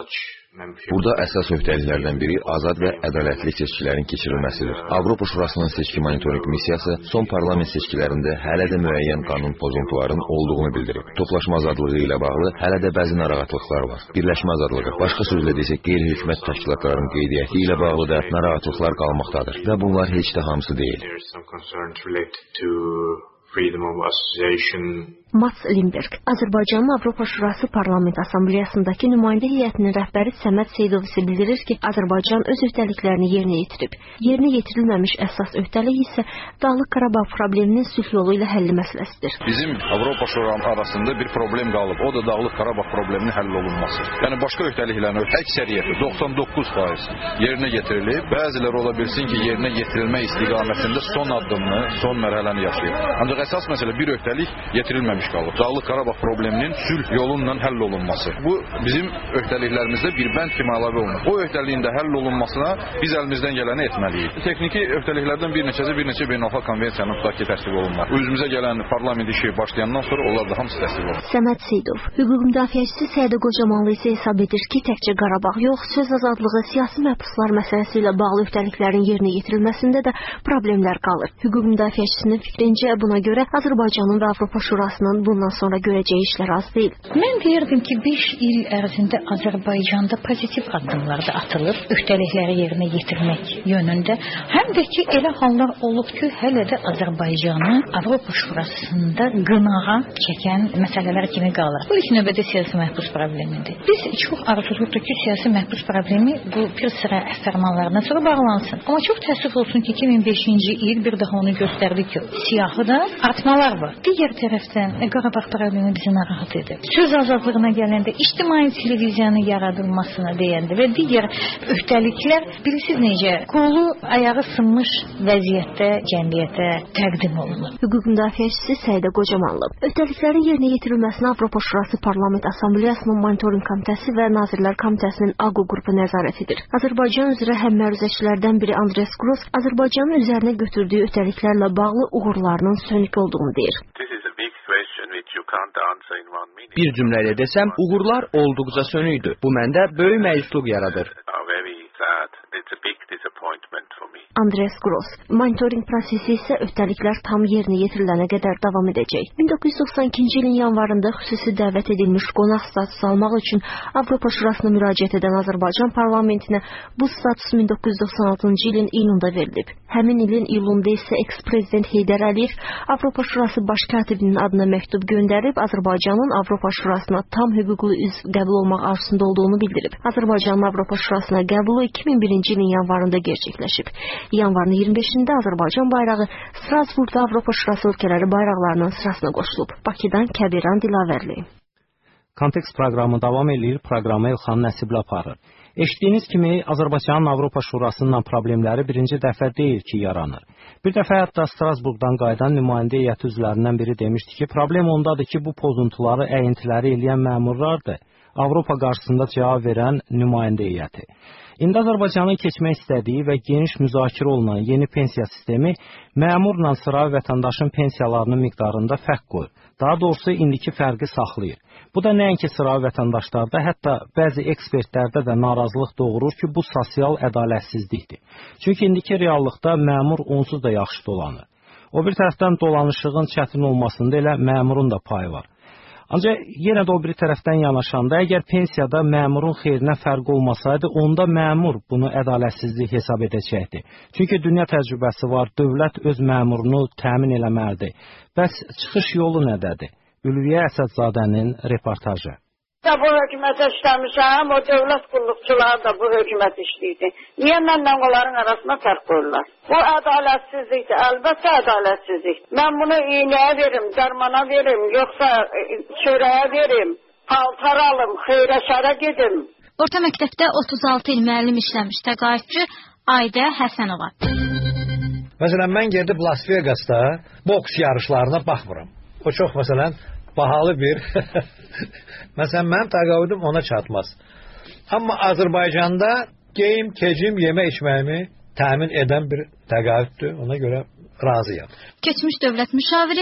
S2: Burada əsas öhdəliklərdən biri azad və ədalətli seçkilərin keçirilməsidir. Avropa Şurasının seçki monitorinq missiyası son parlament seçkilərində hələ də müəyyən qanun pozuntuların olduğunu bildirib. Toplaşma azadlığı ilə bağlı hələ də bəzi narahatlıqlar var. Birləşmə azadlığı, başqa sözlə desək, qeyri-hökumət təşkilatların qeydiyyatı ilə bağlı da narahatlıqlar qalmaqdadır və bunlar heç də hamısı deyil.
S26: Freedom of association.
S23: Mats Lindberg, Azərbaycanın Avropa Şurası Parlament Assambleyasındakı nümayəndə heyətinin rəhbəri Səməd Seydov isə bildirir ki, Azərbaycan öz öhdəliklərini yerinə yetirib. Yerinə yetirilməmiş əsas öhdəlik isə Dağlıq Qarabağ probleminin sülh yolu ilə həlli məsələsidir.
S4: Bizim Avropa Şurası arasında bir problem qalıb, o da Dağlıq Qarabağ probleminin həll olunması. Yəni başqa öhdəliklərin əksəriyyəti doxsan doqquz faiz yerinə yetirilib, bəziləri ola bilsin ki, yerinə yetirilmə istiqamətində son addımını, son mərhələni yaşayır. Ancaq əsas məsələ bir öhdəlik yetirilməmiş qalıb. Dağlıq Qarabağ probleminin sülh yolundan həll olunması. Bu bizim öhdəliklərimizdə bir bənd kimi əlavə olunur. O öhdəliyin də həll olunmasına biz əlimizdən gələni etməliyik. Texniki öhdəliklərdən bir neçəsi bir neçə beynəlxalq konvensiyanın tutaq ki, təsdiq olunmalı. Özümüzə gələn parlament işi başlayandan sonra onlar da hamısı təsdiq olunur.
S23: Səməd Seydov, hüquq müdafiəçisi Sədə Qocamanlı isə hesab edir ki, təkcə Qarabağ yox, söz azadlığı, siyasi məhbuslar məsələsi ilə bağlı öhdəliklərin yerinə yetirilməsində də problemlər qalır. Hüquq müdafiəçisinin fikrincə buna görə Azərbaycanın və Avropa Şurasının bundan sonra görəcəyi işlər az deyil.
S5: Mən deyirdim ki, beş il ərzində Azərbaycanda pozitiv addımlar da atılıb, öhdəlikləri yerinə yetirmək yönündə. Həm də ki, elə hallar olub ki, hələ də Azərbaycanı Avropa Şurasında qınağa çəkən məsələlər kimi qalır. Bu ilk növbədə siyasi məhbus problemidir. Biz çox arzuluqdur ki, siyasi məhbus problemi bu bir sıra fərmanlarına sonra bağlansın. Amma çox təəssüf olsun ki, iki min beşinci il bir daha onu göstərdi ki, siyahıda artmalar var. Digər tərəfdən Qarabağ problemi bizi narahat edir. Söz azadlığına gələndə, ictimai televiziyanın yaradılmasına deyəndə və digər öhdəliklər bilirsiniz necə qolu ayağı sınmış vəziyyətdə cəmiyyətə təqdim olunur.
S23: Hüquq müdafiəçisi Sədə Qocamanlı öhdəliklərin yerinə yetirilməsinə Avropa Şurası Parlament Assambleyasının Monitorinq Komitəsi və Nazirlər Komitəsinin AQO qrupu nəzarət edir. Azərbaycan üzrə həmməruzəçilərdən biri Andres Gross Azərbaycanın üzərinə götürdüyü öhdəliklərlə bağlı uğurlarının sönük olduğunu deyir.
S20: Bir cümlələ desəm, uğurlar olduqca sönükdür. Bu məndə böyük məyusluq yaradır.
S23: Andres Gross, monitorinq prosesi isə öhdəliklər tam yerinə yetirilənə qədər davam edəcək. min doqquz yüz doxsan ikinci ilin yanvarında xüsusi dəvət edilmiş qonaq statusu almaq üçün Avropa Şurasına müraciət edən Azərbaycan parlamentinə bu status min doqquz yüz doxsan altıncı ilin iyununda verilib. Həmin ilin iyulunda isə eks-prezident Heydər Əliyev Avropa Şurası baş katibinin adına məktub göndərib Azərbaycanın Avropa Şurasına tam hüquqlu üzv qəbul olmaq arzusunda olduğunu bildirib. Azərbaycanın Avropa Şurasına qəbulu iki min birinci ilin yanvarında gerçəkləşib. Yanvarın iyirmi beşində Azərbaycan bayrağı Strasburqda Avropa Şurası ölkələri bayraqlarının sırasına qoşulub. Bakıdan Kəbiran Dilavərli.
S16: Kontekst proqramı davam edir, proqramı İlxan Nəsiblə aparır. Eşitdiyiniz kimi Azərbaycanın Avropa Şurasının problemləri birinci dəfə deyil ki, yaranır. Bir dəfə hətta Strasburqdan qayıdan nümayəndə heyəti üzvlərindən biri demişdi ki, problem ondadır ki, bu pozuntuları, əyintiləri eləyən məmurlardır. Avropa qarşısında cavab verən nümayəndə heyəti. İndi Azərbaycanın keçmək istədiyi və geniş müzakirə olunan yeni pensiya sistemi məmurla sıra vətəndaşın pensiyalarının miqdarında fərq qoyur. Daha doğrusu indiki fərqi saxlayır. Bu da nəinki sıra vətəndaşlarda, hətta bəzi ekspertlərdə də narazılıq doğurur ki, bu sosial ədalətsizlikdir. Çünki indiki reallıqda məmur onsuz da yaxşı dolanır. O bir tərəfdən dolanışığın çətin olmasında elə məmurun da payı var. Ancaq yenə də o bir tərəfdən yanaşanda, əgər pensiyada məmurun xeyrinə fərq olmasaydı, onda məmur bunu ədalətsizlik hesab edəcəkdir. Çünki dünya təcrübəsi var, dövlət öz məmurunu təmin eləməlidir. Bəs çıxış yolu nədədir? Ülviyə Əsədzadənin reportajı.
S18: Bu hökumətə işləmişəm, o dövlət qulluqçuları da bu hökumət işləyirdi. Niyə mənlə onların arasına fərq qoyurlar? Bu ədalətsizlikdir, əlbəttə ədalətsizlik. Mən bunu iynəyə verim, dərmana verim, yoxsa çörəyə verim, paltar alım, xeyrə şərə gedim.
S6: Orta məktəbdə otuz altı il müəllim işləmiş təqaüdçü Aydə Həsənova.
S19: Məsələn, mən gedib Las Vegasda boks yarışlarına baxmıram. O çox, məsələn, bahalı bir... Məsələn, mənim təqaüdüm ona çatmaz. Amma Azərbaycanda geyim, kecim, yemə içməyimi təmin edən bir təqaüddür. Ona görə razıyam.
S6: Keçmiş dövlət müşaviri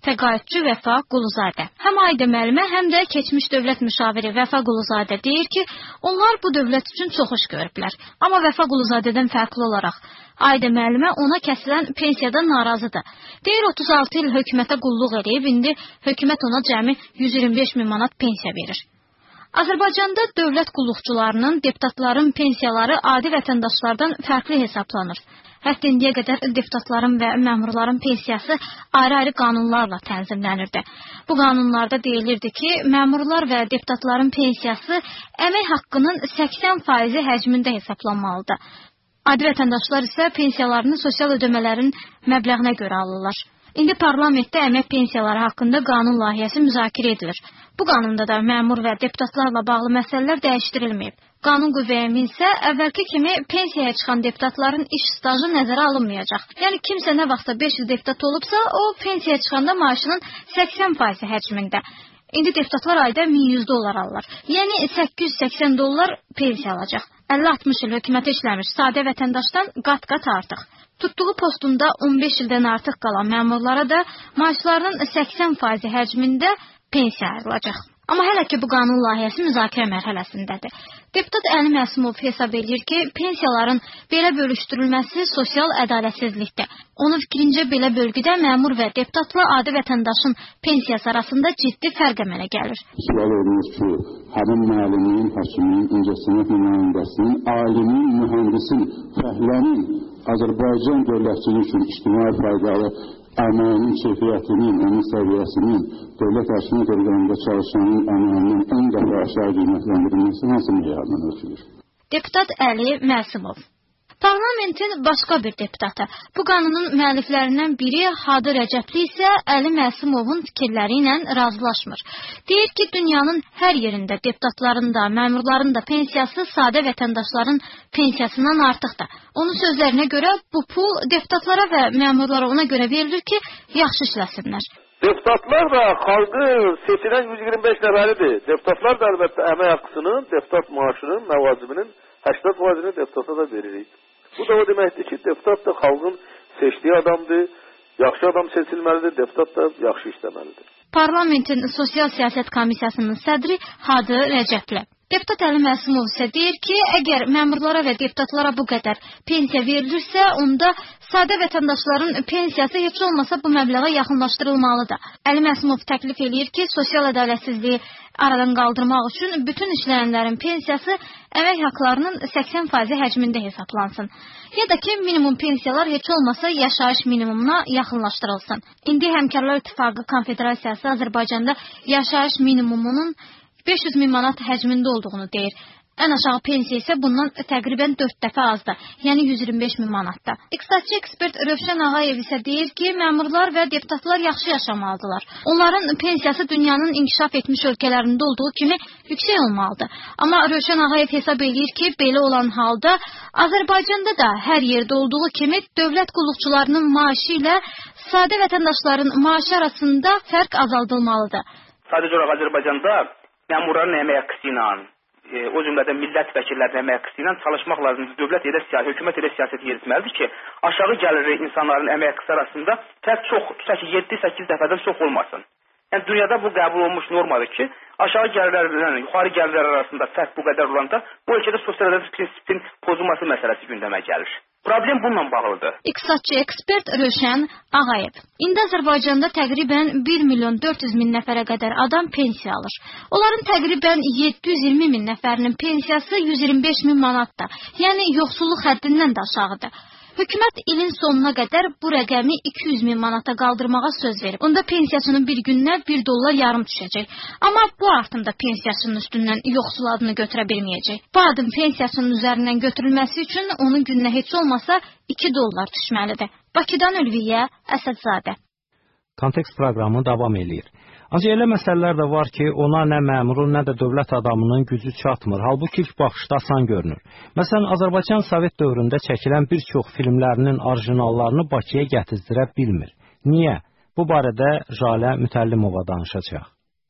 S6: Təqaüdçü Vəfa Quluzadə. Həm Aidə müəllimə, həm də keçmiş dövlət müşaviri Vəfa Quluzadə deyir ki, onlar bu dövlət üçün çox iş görüblər. Amma Vəfa Quluzadədən fərqli olaraq Aidə müəllimə ona kəsilən pensiyadan narazıdır. Deyir otuz altı il hökumətə qulluq edib, indi hökumət ona cəmi yüz iyirmi beş min manat pensiya verir. Azərbaycanda dövlət qulluqçularının, deputatların pensiyaları adi vətəndaşlardan fərqli hesablanır. Hətta indiyə qədər deputatların və məmurların pensiyası ayrı-ayrı qanunlarla tənzimlənirdi. Bu qanunlarda deyilirdi ki, məmurlar və deputatların pensiyası əmək haqqının səksən faizi həcmində hesablanmalıdır. Adi vətəndaşlar isə pensiyalarını sosial ödəmələrin məbləğinə görə alırlar. İndi parlamentdə əmək pensiyaları haqqında qanun layihəsi müzakirə edilir. Bu qanunda da məmur və deputatlarla bağlı məsələlər dəyişdirilməyib. Qanun qüvvəyə minsə, əvvəlki kimi pensiyaya çıxan deputatların iş stajı nəzərə alınmayacaq. Yəni kimsə nə vaxtsa beş il deputat olubsa, o pensiyaya çıxanda maaşının səksən faizi həcmində. İndi deputatlar ayda min yüz dollar alırlar. Yəni səkkiz yüz səksən dollar pensiya alacaq. əlli altmış il hökumətə işləmiş sadə vətəndaşdan qat-qat artıq. Tutduğu postunda on beş ildən artıq qalan məmurlara da maaşlarının səksən faizi həcmində pensiya ayrılacaq. Amma hələ ki bu qanun layihəsi müzakirə mərhələsindədir. Deputat Əli Məsumov hesab edir ki, pensiyaların belə bölüşdürülməsi sosial ədalətsizlikdir. Onun fikrincə belə bölgüdə məmur və deputatla adi vətəndaşın pensiyası arasında ciddi fərq əmələ gəlir.
S7: Sual edilir ki, həmin müəllimin, həkimin, incəsənət nümayəndəsinin, alimin, mühəndisin, fəhlənin Azərbaycan dövlətçiliyi üçün ictimai faydalı əməyinin keyfiyyətinin, onun səviyyəsinin, dövlət hakimiyyət orqanında çalışanın əməyinin ən dəfə aşağı qiymətləndirilməsi hansı meyardan ölçülür?
S6: Deputat Əli Məsumov. Parlamentin başqa bir deputatı. Bu qanunun müəlliflərindən biri Hadi Rəcəbli isə Əli Məsumovun fikirləri ilə razılaşmır. Deyir ki, dünyanın hər yerində deputatların da, məmurların da pensiyası sadə vətəndaşların pensiyasından artıqdır. Onun sözlərinə görə bu pul deputatlara və məmurlara ona görə verilir ki, yaxşı işləsinlər.
S8: Deputatlar da xalqın seçilən yüz iyirmi beş nəfəridir. Deputatlar da əlbəttə əmək haqqısının, deputat maaşının, məvacibinin səksən faizini deputata da veririk. Bu da o deməkdir ki, deputat da xalqın seçdiyi adamdır, yaxşı adam seçilməlidir, deputat da yaxşı işləməlidir.
S6: Parlamentin Sosial Siyasət Komissiyasının sədri Hadi Rəcəbli. Deputat Əli Məsumov isə deyir ki, əgər məmurlara və deputatlara bu qədər pensiya verilirsə, onda sadə vətəndaşların pensiyası heç olmasa bu məbləğə yaxınlaşdırılmalıdır. Əli Məsumov təklif eləyir ki, sosial ədalətsizliyi aradan qaldırmaq üçün bütün işləyənlərin pensiyası əmək haqlarının səksən faizi həcmində hesaplansın. Ya da ki, minimum pensiyalar heç olmasa yaşayış minimumuna yaxınlaşdırılsın. İndi Həmkarlar İttifaqı Konfederasiyası Azərbaycanda yaşayış minimumunun beş yüz min manat həcmində olduğunu deyir. Ən aşağı pensiya isə bundan təqribən dörd dəfə azdır, yəni yüz iyirmi beş min manatdır. İqtisadçı ekspert Rövşən Ağayev isə deyir ki, məmurlar və deputatlar yaxşı yaşamalıdırlar. Onların pensiyası dünyanın inkişaf etmiş ölkələrində olduğu kimi yüksək olmalıdır. Amma Rövşən Ağayev hesab edir ki, belə olan halda Azərbaycanda da hər yerdə olduğu kimi dövlət qulluqçularının maaşı ilə sadə vətəndaşların maaşı arasında fərq azaldılmalıdır.
S9: Sadəcə olaraq Azərbaycanda məmurların əmək haqqısı ilə, e, o cümlədən millət vəkillərinin əmək haqqısı ilə çalışmaq lazımdır. Dövlət elə siyasət, hökumət elə siyasət yeritməlidir ki, aşağı gəlirli insanların əmək haqqısı arasında fərq çox, tutaq ki, yeddi səkkiz dəfədən çox olmasın. Yəni dünyada bu qəbul olunmuş normadır ki, aşağı gəlirlərlə yuxarı gəlirlər arasında fərq bu qədər olanda, bu ölkədə sosial ədalət prinsipinin pozulması məsələsi gündəmə gəlir. Problem bununla bağlıdır.
S6: İqtisadçı ekspert Rövşən Ağayev. İndi Azərbaycanda təqribən bir milyon dörd yüz min nəfərə qədər adam pensiya alır. Onların təqribən yeddi yüz iyirmi min nəfərinin pensiyası yüz iyirmi beş min manatdır. Yəni yoxsulluq həddindən də aşağıdır. Hökumət ilin sonuna qədər bu rəqəmi iki yüz min manata qaldırmağa söz verib. Onda pensiyasının bir gününə bir dollar yarım düşəcək. Amma bu artım da pensiyasının üstündən yoxsul adını götürə bilməyəcək. Bu adım pensiyasının üzərindən götürülməsi üçün onun gününə heç olmasa iki dollar düşməlidir. Bakıdan Ülviyə Əsədzadə.
S16: Kontekst proqramı davam eləyir. Ancaq elə məsələlər də var ki, ona nə məmurun, nə də dövlət adamının gücü çatmır. Halbuki ilk baxışda asan görünür. Məsələn, Azərbaycan Sovet dövründə çəkilən bir çox filmlərinin orijinallarını Bakıya gətizdirə bilmir. Niyə? Bu barədə Jalə Mütəllimova danışacaq.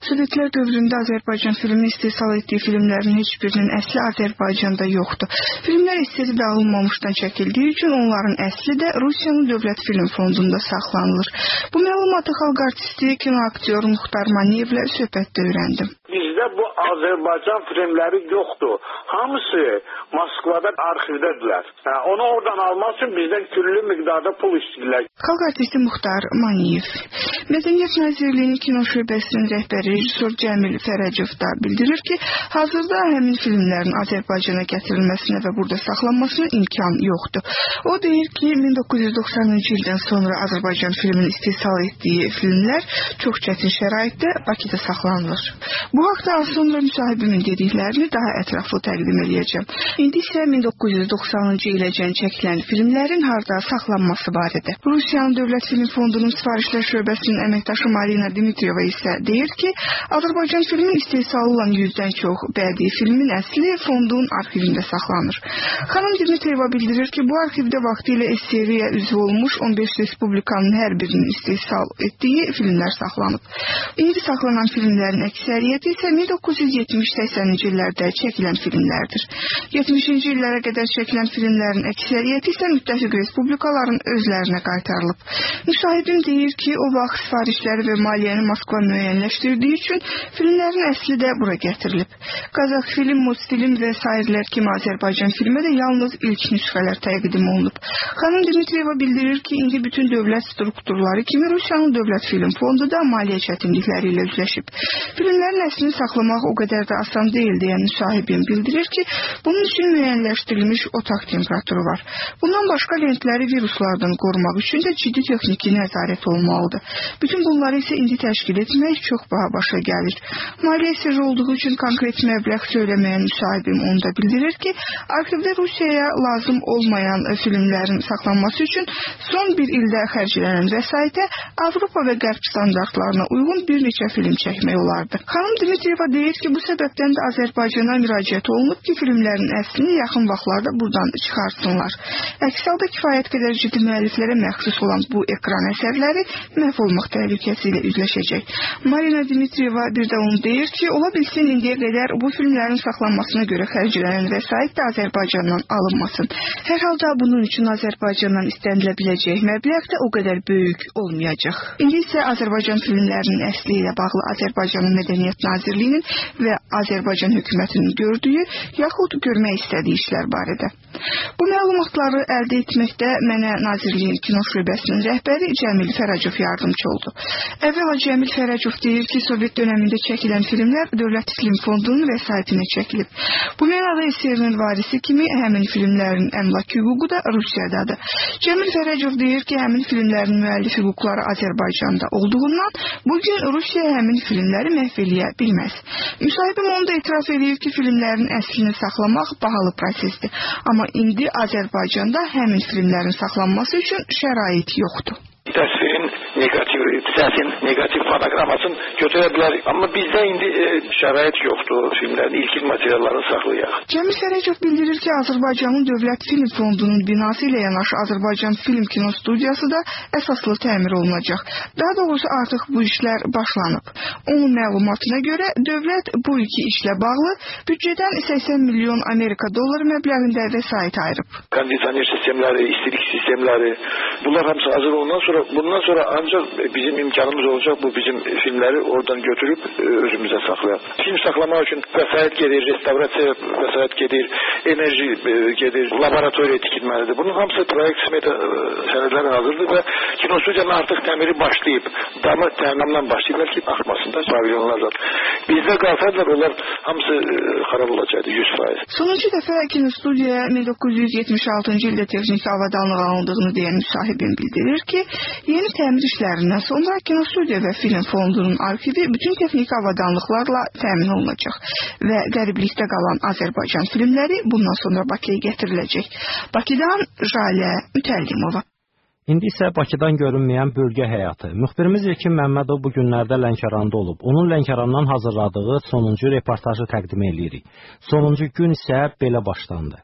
S10: Sovetlər dövründə Azərbaycan filmi istehsal etdiyi filmlərin heç birinin əsli Azərbaycanda yoxdur. Filmlər istedi dağılmamışdan çəkildiyi üçün onların əsli də Rusiyanın Dövlət Film Fondunda saxlanılır. Bu məlumatı xalq artisti, kino aktyoru Muxtar Maniyevlə söhbətdə öyrəndim.
S17: Bizdə bu Azərbaycan filmləri yoxdur. Hamısı Moskvada arxivdədirlər. Yəni, onu oradan almaq üçün bizdən küllü miqdarda pul istəyirlər.
S10: Xalq artisti Muxtar Maniyev. Mədəniyyət Nazirliyinin kino şöbəsinin rəhbəri rejissor Cəmil Fərəcov da bildirir ki, hazırda həmin filmlərin Azərbaycana gətirilməsinə və burada saxlanmasına imkan yoxdur. O deyir ki, min doqquz yüz doxsanıncı ildən sonra Azərbaycan filminin istehsal etdiyi filmlər çox çətin şəraitdə Bakıda saxlanılır. Bu haqda az sonra müsahibimin dediklərini daha ətraflı təqdim edəcəm. İndi isə min doqquz yüz doxsanıncı iləcən çəkilən filmlərin harda saxlanması barədə. Rusiyanın Dövlət Film Fondunun sifarişlər şöbəsinin əməkdaşı Marina Dimitriyeva isə deyir ki, Azərbaycan filmin istehsalı olan yüzdən çox bədii filmin əsli fondun arxivində saxlanır. Xanım Dimitriyeva bildirir ki, bu arxivdə vaxtilə S S R-yə üzv olmuş on beş respublikanın hər birinin istehsal etdiyi filmlər saxlanıb. İndi saxlanan filmlərin əksəriyyəti isə min doqquz yüz yetmiş səksəninci illərdə çəkilən filmlərdir. yetmişinci illərə qədər çəkilən filmlərin əksəriyyəti isə müttəfiq respublikaların özlərinə qaytarılıb. Müşahidin deyir ki, o vaxt sifarişləri və maliyyəni Moskva müəyyənləşdirdiyi üçün filmlərin əsli də bura gətirilib. Qazax film, Mosfilm və sairlər kimi Azərbaycan filmə də yalnız ilk nüsxələr təqdim olunub. Xanım Dimitriyeva bildirir ki, indi bütün dövlət strukturları kimi Rusiyanın Dövlət Film Fondu da maliyyə çətinlikləri ilə üzləşib. Filmlərin əslini saxlamaq o qədər də asan deyil deyən müsahibin bildirir ki, bunun üçün müəyyənləşdirilmiş otaq temperaturu var. Bundan başqa lentləri viruslardan qorumaq üçün də ciddi texniki nəzarət olmalıdır. Bütün bunları isə indi təşkil etmək çox baha başa gəlir. Maliyyə sirri olduğu üçün konkret məbləğ söyləməyən müsahibim onu da bildirir ki, arxivdə Rusiyaya lazım olmayan filmlərin saxlanması üçün son bir ildə xərclənən vəsaitə Avropa və Qərb standartlarına uyğun bir neçə film çəkmək olardı. Xanım Dimitriyeva deyir ki, bu səbəbdən də Azərbaycana müraciət olunub ki, filmlərin əslini yaxın vaxtlarda buradan çıxarsınlar. Əks halda kifayət qədər ciddi müəlliflərə məxsus olan bu ekran əsərləri məhv olmaq təhlükəsi ilə üzləşəcək. Marina Dimitriyeva bir də onu deyir ki, ola bilsin indiyə qədər bu filmlərin saxlanmasına görə xərclənən vəsait də Azərbaycandan alınmasın. Hər halda bunun üçün Azərbaycandan istənilə biləcək məbləğ də o qədər böyük olmayacaq. İndi isə Azərbaycan filmlərinin əsli ilə bağlı Azərbaycanın Mədəniyyət Nazirliyinin və Azərbaycan hökumətinin gördüyü yaxud görmək istədiyi işlər barədə. Bu məlumatları əldə etməkdə mənə Nazirliyin kino şöbəsinin rəhbəri Cəmil Fərəcov yardımcı oldu. Əvvəla Cəmil Fərəcov deyir ki, Sovet dönəmində çəkilən filmlər Dövlət Film Fondunun vəsaitinə çəkilib. Bu mənada S S R-nin varisi kimi həmin filmlərin əmlak hüququ da Rusiyadadır. Cəmil Fərəcov deyir ki, həmin filmlərin müəllif hüquqları Azərbaycanda olduğundan bugün Rusiya həmin filmləri məhv eləyə bilməz. Müsahibim onu da etiraf edir ki, filmlərin əslini saxlamaq bahalı prosesdir. Amma indi Azərbaycanda həmin filmlərin saxlanması üçün şərait yoxdur.
S17: Təsvirin negativ, səsin negativ fotoqrafasını götürə bilər. Amma bizdə indi e, şərait yoxdur filmlərin ilkin materiallarını saxlayaq.
S10: Cəmil Fərəcov bildirir ki, Azərbaycanın Dövlət Film Fondunun binası ilə yanaşı Azərbaycan Film Kino Studiyası da əsaslı təmir olunacaq. Daha doğrusu artıq bu işlər başlanıb. Onun məlumatına görə dövlət bu iki işlə bağlı büdcədən səksən milyon Amerika dolları məbləğində vəsait ayırıb.
S17: Kondisioner sistemləri, istilik sistemləri, bunlar hamısı hazır ondan sonra bundan sonra ancaq bizim imkanımız olacaq bu bizim filmləri oradan götürüb özümüzə saxlayaq. Film saxlamaq üçün vəsait gedir, restavrasiya vəsait gedir, enerji gedir, laboratoriya tikilməlidir. Bunun hamısı proyekt smeta sənədləri hazırdır və kino studiyanın artıq təmiri başlayıb. Damı təminamla başlayırlar ki, axmasında pavilyonlar zaten. Bizdə qalsaydılar onlar hamısı xarab olacaqdı yüz faiz.
S10: Sonuncu dəfə kino studiyaya min doqquz yüz yetmiş altıncı ildə texniki avadanlıq alındığını deyən müsahibin bildirir ki, yeni təmir işlərindən sonra kinostudiya və film fondunun arxivi bütün texniki avadanlıqlarla təmin olunacaq və qəriblikdə qalan Azərbaycan filmləri bundan sonra Bakıya gətiriləcək. Bakıdan Jalə Mütəllimova.
S16: İndi isə Bakıdan görünməyən bölgə həyatı. Müxbirimiz İlkin Məmmədov bu günlərdə Lənkəranda olub. Onun Lənkərandan hazırladığı sonuncu reportajı təqdim edirik. Sonuncu gün isə belə başlandı.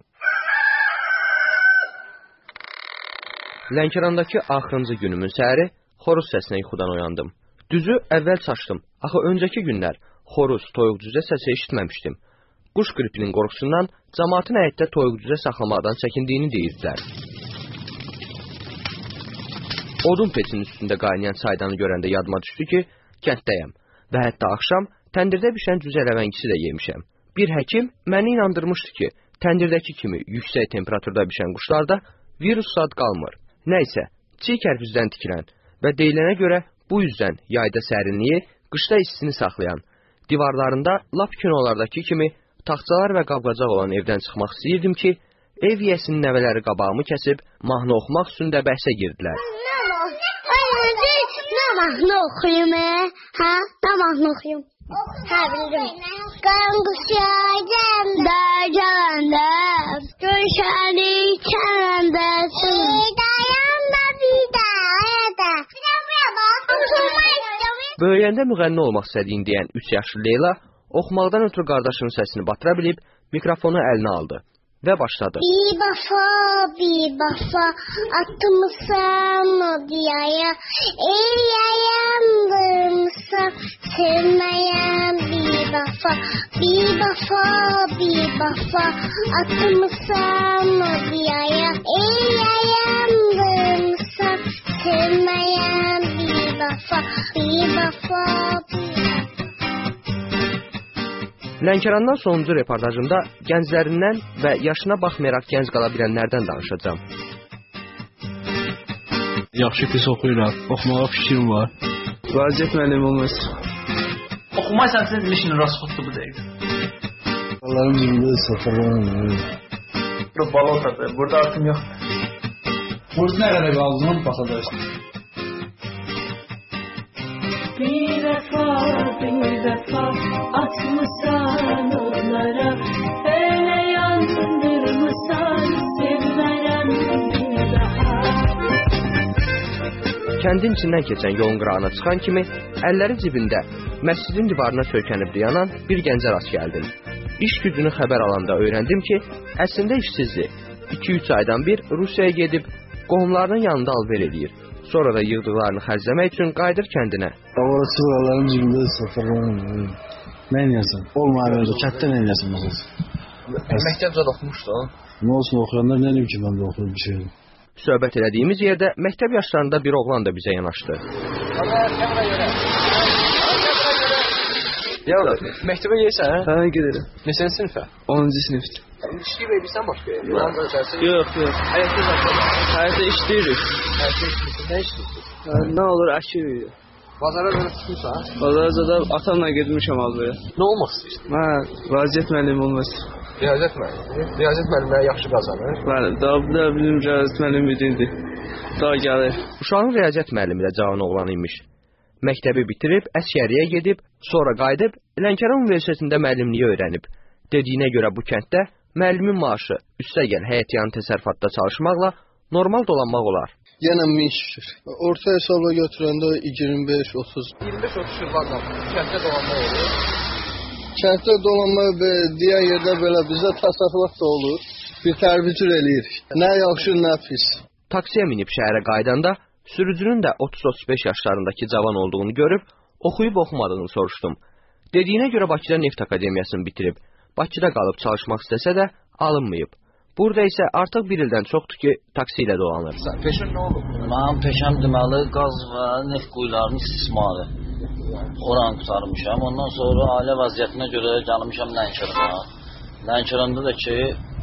S20: Lənkərandakı axırıncı günümün səhəri xoruz səsinə yuxudan oyandım. Düzü əvvəl çaşdım. Axı öncəki günlər xoruz, toyuq-cüzə səsi eşitməmişdim. Quş qripinin qorxusundan cəmaatın həyətdə toyuq-cüzə saxlamaqdan çəkindiyini deyirdilər. Odun peçinin üstündə qaynayan çaydanı görəndə yadıma düşdü ki, kənddəyəm və hətta axşam təndirdə bişən cüzə ləvəngisi də yemişəm. Bir həkim məni inandırmışdı ki, təndirdəki kimi yüksək temperaturda bişən quşlarda virus zad qalmır. Nəysə, çiy kərpizdən tikilən və deyilənə görə bu yüzdən yayda sərinliyi, qışda istini saxlayan, divarlarında lap kinolardakı kimi taxtalar və qab-qacaq olan evdən çıxmaq istəyirdim ki, ev yiyəsinin nəvələri qabağımı kəsib mahnı oxumaq üstündə bəhsə girdilər.
S1: Nə mahnı oxuyum, hə? Nə mahnı oxuyum? Hə, bildim. Qanquşayacağında, cəlanda, görüşərik kələndə, dayanma bir dayada.
S20: Böyüyəndə müğənni olmaq istədiyini deyən üç yaşlı Leyla oxumaqdan ötürü qardaşının səsini batıra bilib mikrofonu əlinə aldı və başladı.
S1: Bir bafa, bir bafa, atmışam o diyaya, ey yayandırmışam, sevməyəm bir bafa, bir bafa, bir bafa, atmışam o diyaya, ey yayandırmışam, sevməyəm bir bafa, bir bafa, bir bafa.
S20: Lənkərandan sonuncu reportajımda gənclərindən və yaşına baxmayaraq gənc qala bilənlərdən danışacağam.
S11: Yaxşı pis oxuyuram, oxumağa fikrim var. Vəziyyət müəllim olmaz.
S12: Oxumaysan siz mission rasxoddur bu dəqiqə.
S11: Onların cibində sıfırlar.
S12: Bu balotadır, burada artım yoxdur.
S11: Burada nə qədər qaldığını baxacaqsın.
S13: Bir defa, bir defa atmışsan onlara, öyle yandırmışsan sevmərəm bir daha.
S20: Kəndin içindən keçən yolun qırağına çıxan kimi, əlləri cibində, məscidin divarına söykənib dayanan bir gəncə rast gəldim. İş gücünü xəbər alanda öyrəndim ki, əslində işsizdir. iki üç aydan bir Rusiyaya gedib, qohumlarının yanında alver edir. Sonra da yığdıqlarını xərcləmək üçün qayıdır kəndinə.
S11: Orası buraların cibində sıfırlar. Nə edirsən? Olmayan orada, kətdə nə edirsən məsələn?
S12: Məktəbcə oxumuşdu.
S11: Nə olsun, oxuyanlar nə edim ki, mən də oxuyum bir şeydir.
S20: Söhbət elədiyimiz yerdə məktəb yaşlarında bir oğlan da bizə yanaşdı.
S12: Ya, məktəbə gəlirsən, hə?
S11: Hə, gedirəm.
S12: Neçənci sinifə?
S11: onuncu sinifdir.
S12: İşləyib edirsən başqa yerdə?
S11: Yox, yox.
S12: Həyətdə zaten?
S11: Həyətdə işləyirik.
S12: Həyətdə işləyirsən, nə işləyirsən?
S11: Nə olur, əkirik.
S12: Bazara görə çıxmışsan?
S11: Bazara da atamla gedmişəm almaya.
S12: Nə olmaq istəyirsən?
S11: Mən vəziyyət müəllimi olmaq istəyirəm.
S12: Riyaziyyat müəllimi? Riyaziyyat müəllimləri yaxşı qazanır.
S11: Bəli, daha bir də bizim riyaziyyat müəllimi birindir. Daha gəlir.
S20: Uşağın riyaziyyat müəllimi də cavan oğlan imiş. Məktəbi bitirib, əsgəriyə gedib, sonra qayıdıb, Lənkəran Universitetində müəllimliyi öyrənib. Dediyinə görə bu kənddə müəllimin maaşı, üstəgəl həyətyanı təsərrüfatda çalışmaqla normal dolanmaq olar.
S11: Yenə min şükür. Orta hesabla götürəndə iyirmi beş otuz.
S12: iyirmi beş otuz yıllarla kənddə dolanmaq olur.
S11: Kənddə dolanmaq deyən yerdə belə bizdə təsərrüfat da olur. Bir tərbitür eləyirik. Nə yaxşı, nə pis.
S20: Taksiyə minib şəhərə qaydanda sürücünün də otuz otuz beş yaşlarındakı cavan olduğunu görüb, oxuyub oxumadığını soruşdum. Dediyinə görə Bakıda Neft Akademiyasını bitirib, Bakıda qalıb çalışmaq istəsə də alınmayıb. Burada isə artıq bir ildən çoxdur ki, taksi ilə dolanır.
S12: Peşin nə olub?
S14: Mənim peşəm deməli qaz və neft quyularının istismarı. Oranı qutarmışam. Ondan sonra ailə vəziyyətinə görə gəlmişəm Lənkərana. Lənkəranda da ki,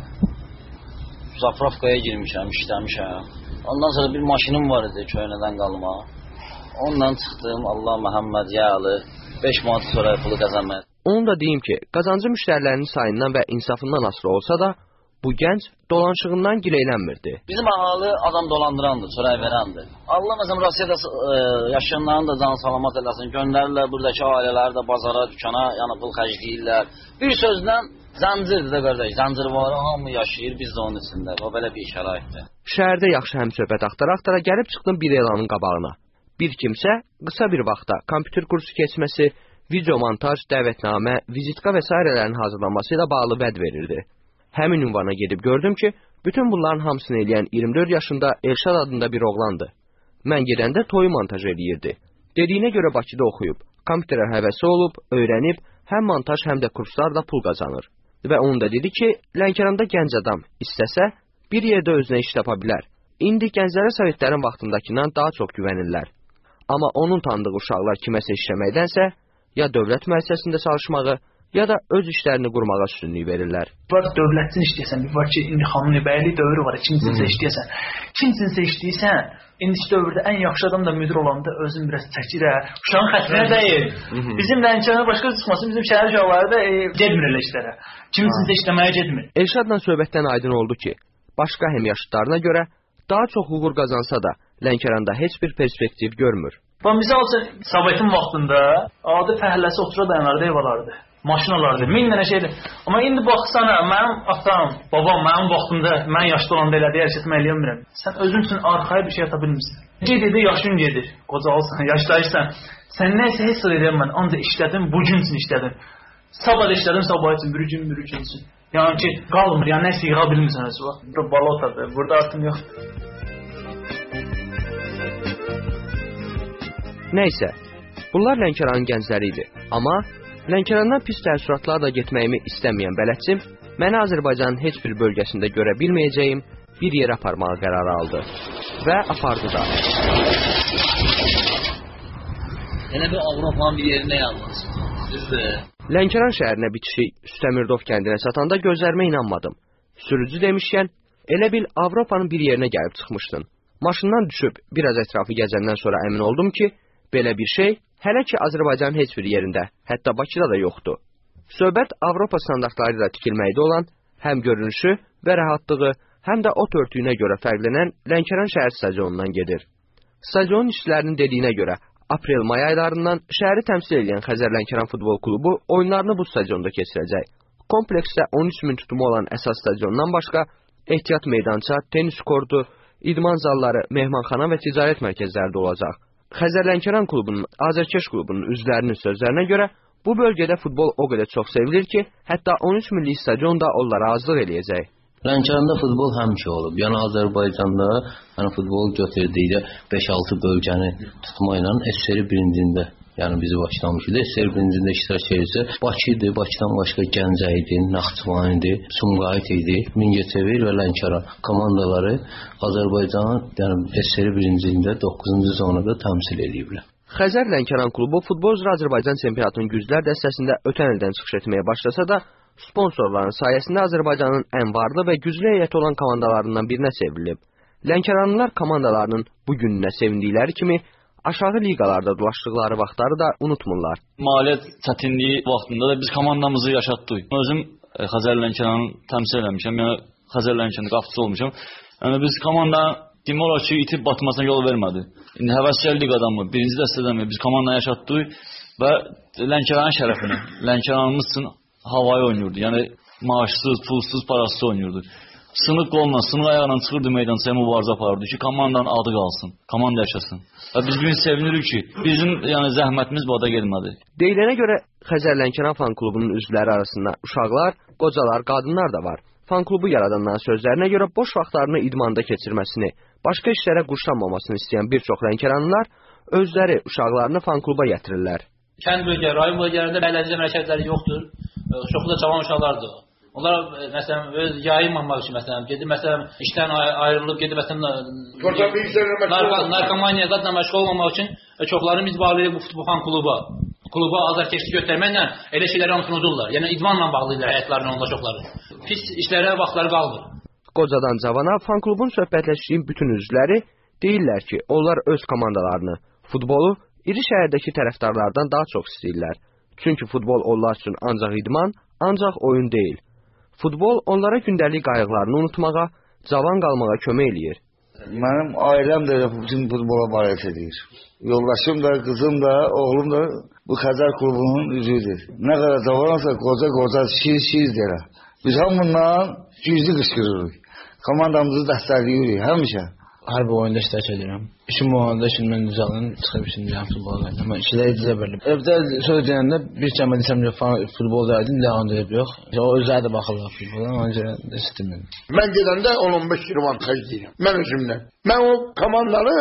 S14: Zapravkaya girmişəm, işləmişəm. Ondan sonra bir maşınım var idi köynədən qalma. Ondan çıxdım, Allah Məhəmməd yəli, beş manat sonra pulu qazanmaya.
S20: Onu da deyim ki, qazancı müştərilərinin sayından və insafından asılı olsa da, bu gənc dolanışığından gileylənmirdi.
S14: Bizim ağalı adam dolandırandır, çörək verəndir. Allah məsələn Rusiyada e, yaşayanların da canı salamat eləsin, göndərirlər buradakı ailələri də bazara, dükana, yəni pul xərcləyirlər. Bir sözlə zəncirdir də qardaş, zəncir var, hamı yaşayır, biz də onun içində. O belə bir şəraitdir.
S20: Şəhərdə yaxşı həmsöhbət axtara-axtara gəlib çıxdım bir elanın qabağına. Bir kimsə qısa bir vaxtda kompüter kursu keçməsi, video montaj, dəvətnamə, vizitka və sairələrin hazırlanması ilə bağlı vəd verirdi. Həmin ünvana gedib gördüm ki, bütün bunların hamısını eləyən iyirmi dörd yaşında Elşad adında bir oğlandı. Mən gedəndə toyu montaj eləyirdi. Dediyinə görə Bakıda oxuyub, kompüterə həvəsi olub, öyrənib, həm montaj, həm də kurslarla pul qazanır. Və onu da dedi ki, Lənkəranda gənc adam istəsə, bir yerdə özünə iş tapa bilər. İndi gənclərə Sovetlərin vaxtındakından daha çox güvənirlər. Amma onun tanıdığı uşaqlar kiməsə işləməkdənsə, ya dövlət müəssisəsində çalışmağı, ya da öz işlərini qurmağa üstünlük verirlər.
S12: Var dövlətçin işləyəsən, bir var ki, indi xanuni bəylik dövrü var, ikincinsə işləyəsən. İkincinsə işləyirsən, indiki dövrdə ən yaxşı adam da müdir olanda özün biraz çəkir, uşağın xətrinə deyil. Bizim Lənkərana başqa çıxmasın, bizim şəhər uşaqları da e, gedmir elə işlərə. Kiminsinsə işləməyə gedmir.
S20: Elşadla söhbətdən aydın oldu ki, başqa həmyaşıdlarına görə daha çox uğur qazansa da Lənkəranda heç bir perspektiv görmür.
S12: Bax, misal üçün, Sovetin vaxtında adi fəhləsi otura dayanardı, ev alardı. Maşın alardı, min dənə şeydir. Amma indi baxsana, mənim atam, babam, mənim vaxtımda, mən yaşlı olanda elədiyi hərəkətimi eləyəmirəm. Sən özün üçün arxaya bir şey ata bilmirsən. Gedir, yaşın gedir, qocalsan, yaşlayırsan. Sən nəysə heç sır edəm mən, ancaq işlədim, bu gün üçün işlədim. Sabah işlədim, sabah üçün, bir gün, bir gün üçün. Yəni ki, qalmır, yəni nəysə yığa bilmirsən özü var. Burada balotadır, burada artım yoxdur.
S20: Nəysə, bunlar Lənkəranın gəncləri idi. Amma Lənkərandan pis təəssüratlarla getməyimi istəməyən bələdçim məni Azərbaycanın heç bir bölgəsində görə bilməyəcəyim bir yerə aparmağa qərarı aldı. Və apardı da.
S14: Yenə bir Avropanın bir yerində yalnız. Düzdür.
S20: Lənkəran şəhərinə bitişik Üstəmirdov kəndinə satanda gözlərimə inanmadım. Sürücü demişkən, elə bil Avropanın bir yerinə gəlib çıxmışdın. Maşından düşüb biraz ətrafı gəzəndən sonra əmin oldum ki, belə bir şey hələ ki Azərbaycanın heç bir yerində, hətta Bakıda da yoxdur. Söhbət Avropa standartları ilə tikilməkdə olan həm görünüşü və rahatlığı, həm də ot örtüyünə görə fərqlənən Lənkəran şəhər stadionundan gedir. Stadionun işçilərinin dediyinə görə aprel-may aylarından şəhəri təmsil edən Xəzər Lənkəran futbol klubu oyunlarını bu stadionda keçirəcək. Kompleksdə on üç min tutumu olan əsas stadiondan başqa ehtiyat meydança, tenis kortu, idman zalları, mehmanxana və ticarət mərkəzləri də olacaq. Xəzər Lənkəran klubunun, Azərkeş klubunun üzvlərinin sözlərinə görə bu bölgədə futbol o qədər çox sevilir ki, hətta on üç milli stadion da onlara azlıq eləyəcək.
S3: Lənkəranda futbol həmişə olub. Yəni Azərbaycanda yəni futbol götürdükdə beş altı bölgəni tutmayla S S R birincində, yəni bizi başlamışdı. S S R birincində iştirak edirsə, Bakı idi, Bakıdan başqa Gəncə idi, Naxçıvan idi, Sumqayıt idi, Mingəçevir və Lənkəran komandaları Azərbaycanı yəni S S R birinciliyində doqquzuncu zonada təmsil ediblər.
S20: Xəzər Lənkəran klubu futbol üzrə Azərbaycan çempionatının güclər dəstəsində ötən ildən çıxış etməyə başlasa da, sponsorların sayəsində Azərbaycanın ən varlı və güclü heyəti olan komandalarından birinə çevrilib. Lənkəranlılar komandalarının bu gününə sevindikləri kimi aşağı liqalarda dolaşdıqları vaxtları da unutmurlar.
S15: Maliyyət çətinliyi vaxtında da biz komandamızı yaşatdıq. Özüm Xəzər Lənkəranı təmsil eləmişəm, yəni Xəzər Lənkəranın qapıçısı olmuşam. Yəni biz komandanın demək olar ki, itib batmasına yol vermədi. İndi həvəskar liqadamı, birinci dəstədənmi biz komandanı yaşatdıq və Lənkəranın şərəfini, Lənkəranımız üçün havayı oynayırdı. Yəni maaşsız, pulsuz, parasız oynayırdı. Sınıq qolla, sınıq ayağla çıxırdı meydançaya mübarizə aparırdı ki, komandanın adı qalsın, komanda yaşasın. Və biz bugün sevinirik ki, bizim yəni zəhmətimiz bu ada gelmədi.
S20: Deyilənə görə Xəzər Lənkəran fan klubunun üzvləri arasında uşaqlar, qocalar, qadınlar da var. Fan klubu yaradanların sözlərinə görə boş vaxtlarını idmanda keçirməsini, başqa işlərə qurşanmamasını istəyən bir çox Lənkəranlılar özləri uşaqlarını fan kluba gətirirlər.
S21: Kənd bölgə, rayon bölgələrində əyləncə mərkəzləri yoxdur. Çoxlu da cavan uşaqlardır. Onlar məsələn öz yayınmamaq üçün məsələn gedir məsələn işdən ayrılıb gedir məsələn narkomaniya qadına məşğul olmamaq üçün çoxları biz bağlayırıq bu futbol fan kluba. Kluba azarkeşlik göstərməklə elə şeyləri unudurlar. Yəni idmanla bağlayırlar həyatlarını onlar çoxları. Pis işlərə vaxtları qalmır.
S20: Qocadan cavana fan klubun söhbətləşdiyi bütün üzvləri deyirlər ki, onlar öz komandalarını, futbolu iri şəhərdəki tərəfdarlardan daha çox istəyirlər. Çünki futbol onlar üçün ancaq idman, ancaq oyun deyil. Futbol onlara gündəlik qayğılarını unutmağa, cavan qalmağa kömək eləyir.
S22: Mənim ailəm də bütün futbola barət edir. Yoldaşım da, qızım da, oğlum da bu Xəzər klubunun üzvüdür. Nə qədər cavansa qoca qoca şiir şiir deyirlər. Biz hamından güclü qışqırırıq. Komandamızı dəstəkləyirik həmişə.
S24: Hər bir oyunda iştirak edirəm. İşim olanda işim mən düzəldim, çıxıb işim deyəm futbol oynadım. Mən işlə icazə verilib. Evdə söz deyəndə bir cəmə desəm ki, futbol deyədim, devam edib yox. O özləri də baxırlar futbola, ona görə istəmirəm.
S25: Mən gedəndə on on beş kilo avantaj deyirəm. Mən özümdən. Mən o komandanı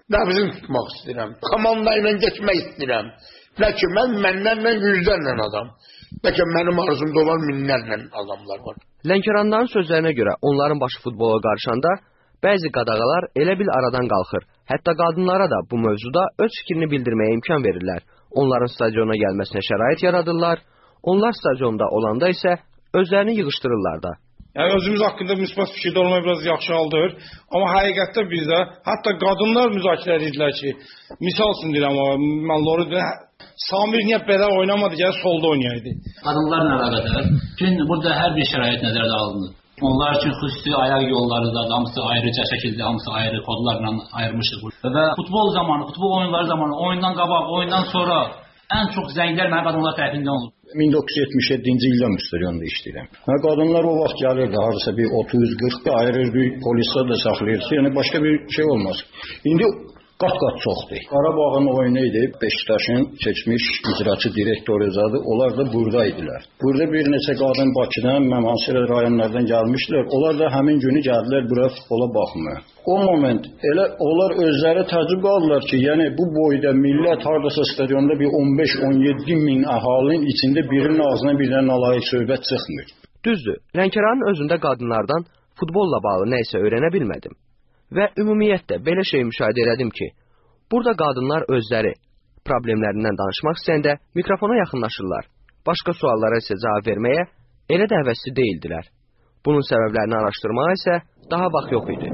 S2: Nəbzini tutmaq istəyirəm. Komanda ilə getmək istəyirəm. Nə ki, mən mənlərlə yüzlərlə adam. Nə ki, mənim arzumda olan minlərlə adamlar var.
S20: Lənkəranların sözlərinə görə onların başı futbola qarışanda bəzi qadağalar elə bil aradan qalxır. Hətta qadınlara da bu mövzuda öz fikrini bildirməyə imkan verirlər. Onların stadiona gəlməsinə şərait yaradırlar. Onlar stadionda olanda isə özlərini yığışdırırlar da.
S4: Yəni özümüz haqqında müsbət fikirdə olmaq biraz yaxşı haldır. Amma həqiqətdə bizdə hətta qadınlar müzakirə edirlər ki, misal üçün deyirəm, mən Loridə Samir niyə belə oynamadı, gəl solda oynayaydı.
S21: Qadınlarla əlaqədar bütün burada hər bir şərait nəzərdə alınır. Onlar üçün xüsusi ayaq yolları da, hamısı ayrıca şəkildə, hamısı ayrı kodlarla ayırmışıq. Və futbol zamanı, futbol oyunları zamanı, oyundan qabaq, oyundan sonra ən çox zənglər mənim qadınlar tərəfindən olur.
S5: min doqquz yüz yetmiş yeddinci ildə stadionda işləyirəm. Və qadınlar o vaxt gəlirdi, harasa bir otuz qırx da ayırırdı, polislər də saxlayırdı. Yəni başqa bir şey olmaz. İndi qat-qat çoxdur. Qarabağın oyunu idi, Beşiktaşın keçmiş icraçı direktoru zadı, onlar da buradaydılar. Burada bir neçə qadın Bakıdan, Məmansilə rayonlardan gəlmişlər. Onlar da həmin günü gəldilər bura futbola baxmaya. O moment elə onlar özləri təəccüb qaldılar ki, yəni bu boyda millət hardasa stadionda bir on beş on yeddi min əhalinin içində birinin ağzına birdən alayı söhbət çıxmır.
S20: Düzdür, Lənkəranın özündə qadınlardan futbolla bağlı nə isə öyrənə bilmədim. Və ümumiyyətlə belə şey müşahidə elədim ki, burada qadınlar özləri problemlərindən danışmaq istəyəndə mikrofona yaxınlaşırlar. Başqa suallara isə cavab verməyə elə də həvəsli deyildilər. Bunun səbəblərini araşdırmağa isə daha vaxt yox idi.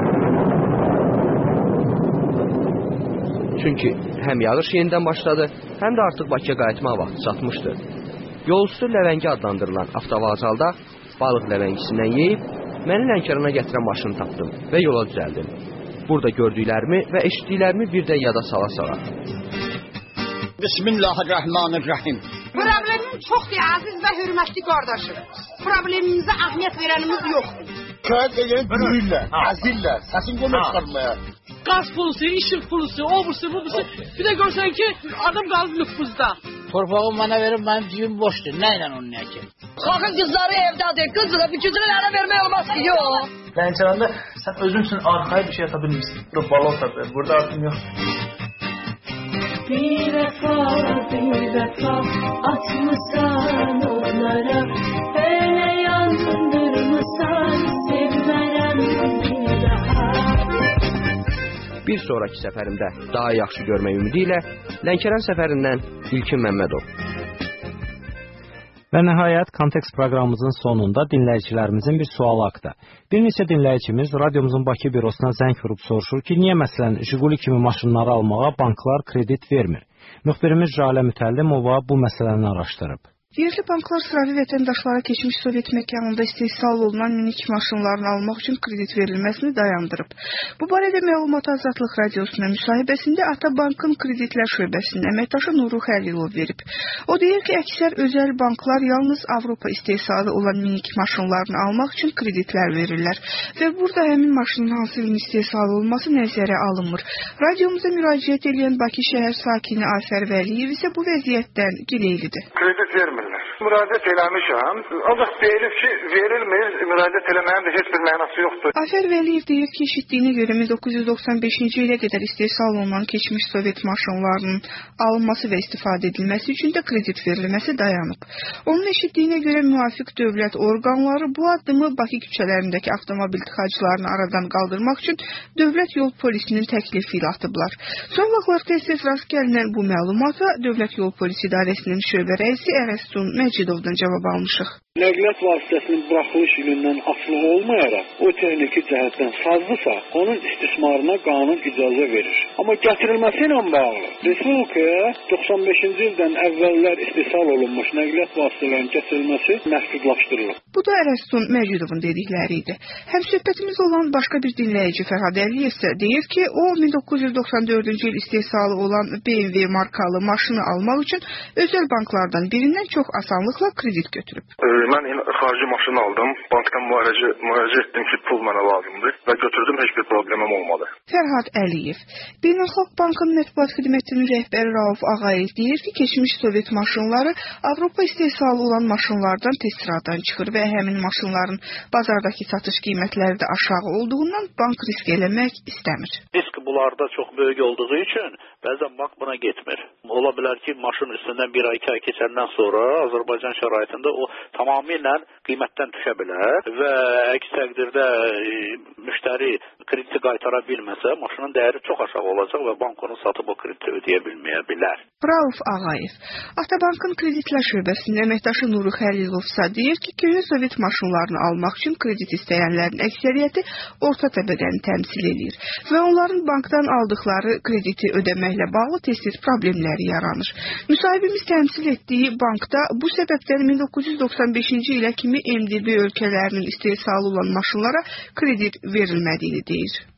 S20: Çünki həm yağış yenidən başladı, həm də artıq Bakıya qayıtmaq vaxtı çatmışdı. Yolüstü Ləvəngi adlandırılan avtovağzalda balıq ləvəngisindən yeyib, məni Lənkərana gətirən maşını tapdım və yola düzəldim. Burada gördüklərimi və eşitdiklərimi birdən yada sala-sala.
S2: Bismillahirrahmanirrahim.
S23: Problemim çoxdur, əziz və hörmətli qardaşım. Problemimizə əhmiyyət verənimiz yoxdur.
S2: Köyət eləyib büyürlər, əzirlər, səsin qoyma çıxarmaya.
S25: Qaz pulusu, işıq pulusu, o bursu, bu bursu. Bir də görsən ki, adam qalıb nüfuzda.
S26: Torpağı mənə verib, mənim cibim boşdur. Nə ilə onun nə ki?
S27: Baxın qızları evdədir. Qızına bir gücünə lərə vermək olmaz ki, yox.
S12: Lənkəranda sən özün üçün arxaya bir şey ata bilmirsən. Burada balon tapır, burada artım yox.
S13: Bir vəfa, bir vəfa atmışsan onlara, elə yandırmışsan sevmərəm bir daha.
S20: Bir sonraki səfərimdə daha yaxşı görmək ümidi ilə Lənkəran səfərindən İlkin Məmmədov.
S16: Və nəhayət, Kontekst proqramımızın sonunda dinləyicilərimizin bir sualı haqda. Bir neçə dinləyicimiz radiomuzun Bakı bürosuna zəng vurub soruşur ki, niyə məsələn Jiguli kimi maşınları almağa banklar kredit vermir? Müxbirimiz Jalə Mütəllimova bu məsələni araşdırıb.
S10: Yerli banklar sıravi vətəndaşlara keçmiş Sovet məkanında istehsal olunan minik maşınlarını almaq üçün kredit verilməsini dayandırıb. Bu barədə Məlumat Azadlıq Radiosuna müsahibəsində Atabankın kreditlər şöbəsinin əməkdaşı Nuru Xəlilov verib. O deyir ki, əksər özəl banklar yalnız Avropa istehsalı olan minik maşınlarını almaq üçün kreditlər verirlər və burada həmin maşının hansı ilin istehsalı olması nəzərə alınmır. Radiomuza müraciət edən Bakı şəhər sakini Ayfər Vəliyev isə bu vəziyyətdən gileylidir.
S28: Kredit vermir. Müraciət eləmişəm. Ancaq deyilib ki, verilmir, müraciət eləməyin də heç bir mənası yoxdur.
S10: Ayfər Vəliyev deyir ki, eşitdiyinə görə min doqquz yüz doxsan beşinci ilə qədər istehsal olunan keçmiş Sovet maşınlarının alınması və istifadə edilməsi üçün də kredit verilməsi dayanıb. Onun eşitdiyinə görə müvafiq dövlət orqanları bu addımı Bakı küçələrindəki avtomobil tıxaclarını aradan qaldırmaq üçün dövlət yol polisinin təklifi ilə atıblar. Son vaxtlar tez-tez rast gəlinən bu məlumata Dövlət Yol Polisi İdarəsinin şöbə rəisi Ərəstun Məcidovdan cavab almışıq.
S29: Nəqliyyat vasitəsinin buraxılış yönündən asılı olmayaraq, o texniki cəhətdən sazlısa, onun istismarına qanun icazə verir. Amma gətirilməsi ilə bağlı Respublikaya doxsan beşinci ildən əvvəllər istehsal olunmuş nəqliyyat vasitələrinin gətirilməsi məhdudlaşdırılır.
S10: Bu da Ərəstun Məcidovun dedikləri idi. Həmsöhbətimiz olan başqa bir dinləyici Fərhad Əliyev isə deyir ki, o min doqquz yüz doxsan dördüncü il istehsalı olan B M W markalı maşını almaq üçün özəl banklardan birindən çox asanlıqla kredit götürüb.
S28: Mən xarici maşını aldım, bankdan müraciət etdim ki, pul mənə lazımdır və götürdüm, heç bir problemim olmadı.
S10: Fərhad Əliyev. Beynəlxalq Bankın mətbuat xidmətinin rəhbəri Rauf Ağayev deyir ki, keçmiş Sovet maşınları Avropa istehsalı olan maşınlardan tez sıradan çıxır və həmin maşınların bazardakı satış qiymətləri də aşağı olduğundan bank risk eləmək istəmir.
S29: Risk
S1: bunlarda çox böyük olduğu üçün bəzən bank buna getmir. Ola bilər ki, maşın üstündən bir ay, iki ay keçəndən sonra Azərbaycan şəraitində o tamamilə qiymətdən düşə bilər və əks təqdirdə e, müştəri krediti qaytara bilməsə, maşının dəyəri çox aşağı olacaq və bank onu satıb o krediti ödəyə bilməyə bilər.
S10: Rauf Ağayev, Avtobankın kreditlər şöbəsinin əməkdaşı Nuru Xəlilov isə deyir ki, köhnə Sovet maşınlarını almaq üçün kredit istəyənlərin əksəriyyəti orta təbəqəni təmsil edir və onların bankdan aldıqları krediti ödəməklə bağlı tez-tez problemləri yaranır. Müsahibimiz təmsil etdiyi bankda bu səbəbdən min doqquz yüz doxsan beşinci ilə kimi M D B ölkələrinin istehsalı olan maşınlara kredit verilmədiyini deyir.